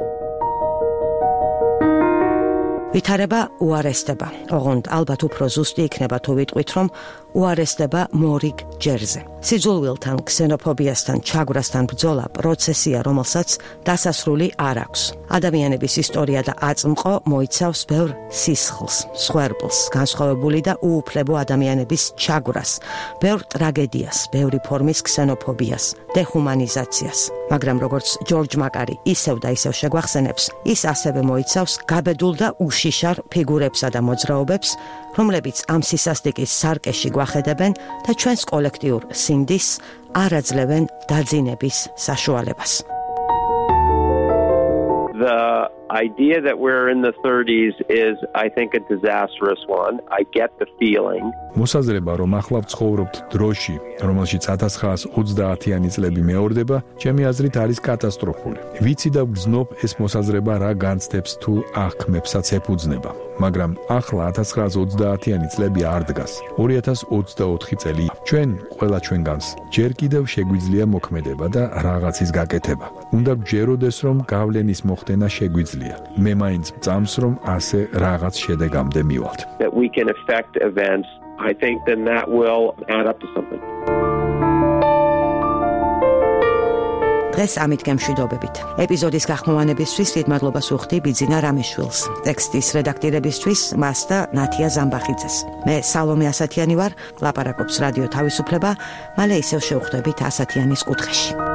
Speaker 1: ვითარება უარესდება. ოღონდ ალბათ უფრო ზუსტი იქნება თუ ვიტყვით, რომ უარესდება მორიგ ჯერზე. სიძულვილთან, ქსენოფობიასთან, ჩაგვრასთან ბრძოლა პროცესია, რომელსაც დასასრული არ აქვს. ადამიანების ისტორია და აწმყო მოიცავს ბევრ სისხლს, სხერბლს, განსხვავებული და უუფლებო ადამიანების ჩაგვრას, ბევრ ტრაგედიას, ბევრი ფორმის ქსენოფობიას, დეჰუმანიზაციას. მაგრამ როგორც ჯორჯ მაკარი ისევ და ისევ შეგვახსენებს, ის ასევე მოიცავს გაბედულ და უშიშარ ფიგურებსა და მოძრაობებს, რომლებიც ამ სისასტიკის სარკეში გვახედებენ და ჩვენს კოლექტიურ სინდის არ აძლევენ დაძინების საშუალებას.
Speaker 2: The idea that we're in the thirties is, I think, a disastrous one. I get the feeling.
Speaker 3: მოსაზრება, რომ ახლა ვცხოვრობთ დროში, რომელშიც ათას ცხრაას ოცდაათიანი წლები მეორდება, ჩემი აზრით არის კატასტროფული. ვიცი და ვგრძნობ ეს მოსაზრება რა განცდებს თუ აღქმებსაც ეფუძნება. მაგრამ ახლა ათას ცხრაას ოცდაათიანი წლები არ დგას. ორი ათას ოცდაოთხი წელი. ჩვენ, ყველა ჩვენგანს, ჯერ კიდევ შეგვიძლია მოქმედება და რაღაცის გაკეთება. უნდა გჯეროდეს, რომ გავლენის მოხდენა შეგვიძლია. მე მაინც მწამს, რომ ასე რაღაც შედეგამდე მივალთ.
Speaker 2: That we can affect events, I think then that will add up to something.
Speaker 1: დღეს ამით გემშვიდობებით. ეპიზოდის გახმოვანებისთვის დიდ მადლობას ვუხდი ბიძინა რამიშვილს, ტექსტის რედაქტორებისთვის მას და ნათია ზამბახიძეს. მე სალომე ასათიანი ვარ, ლაპარაკობს რადიო თავისუფლება, მალე ისევ შევხვდებით ასათიანის კუთხეში.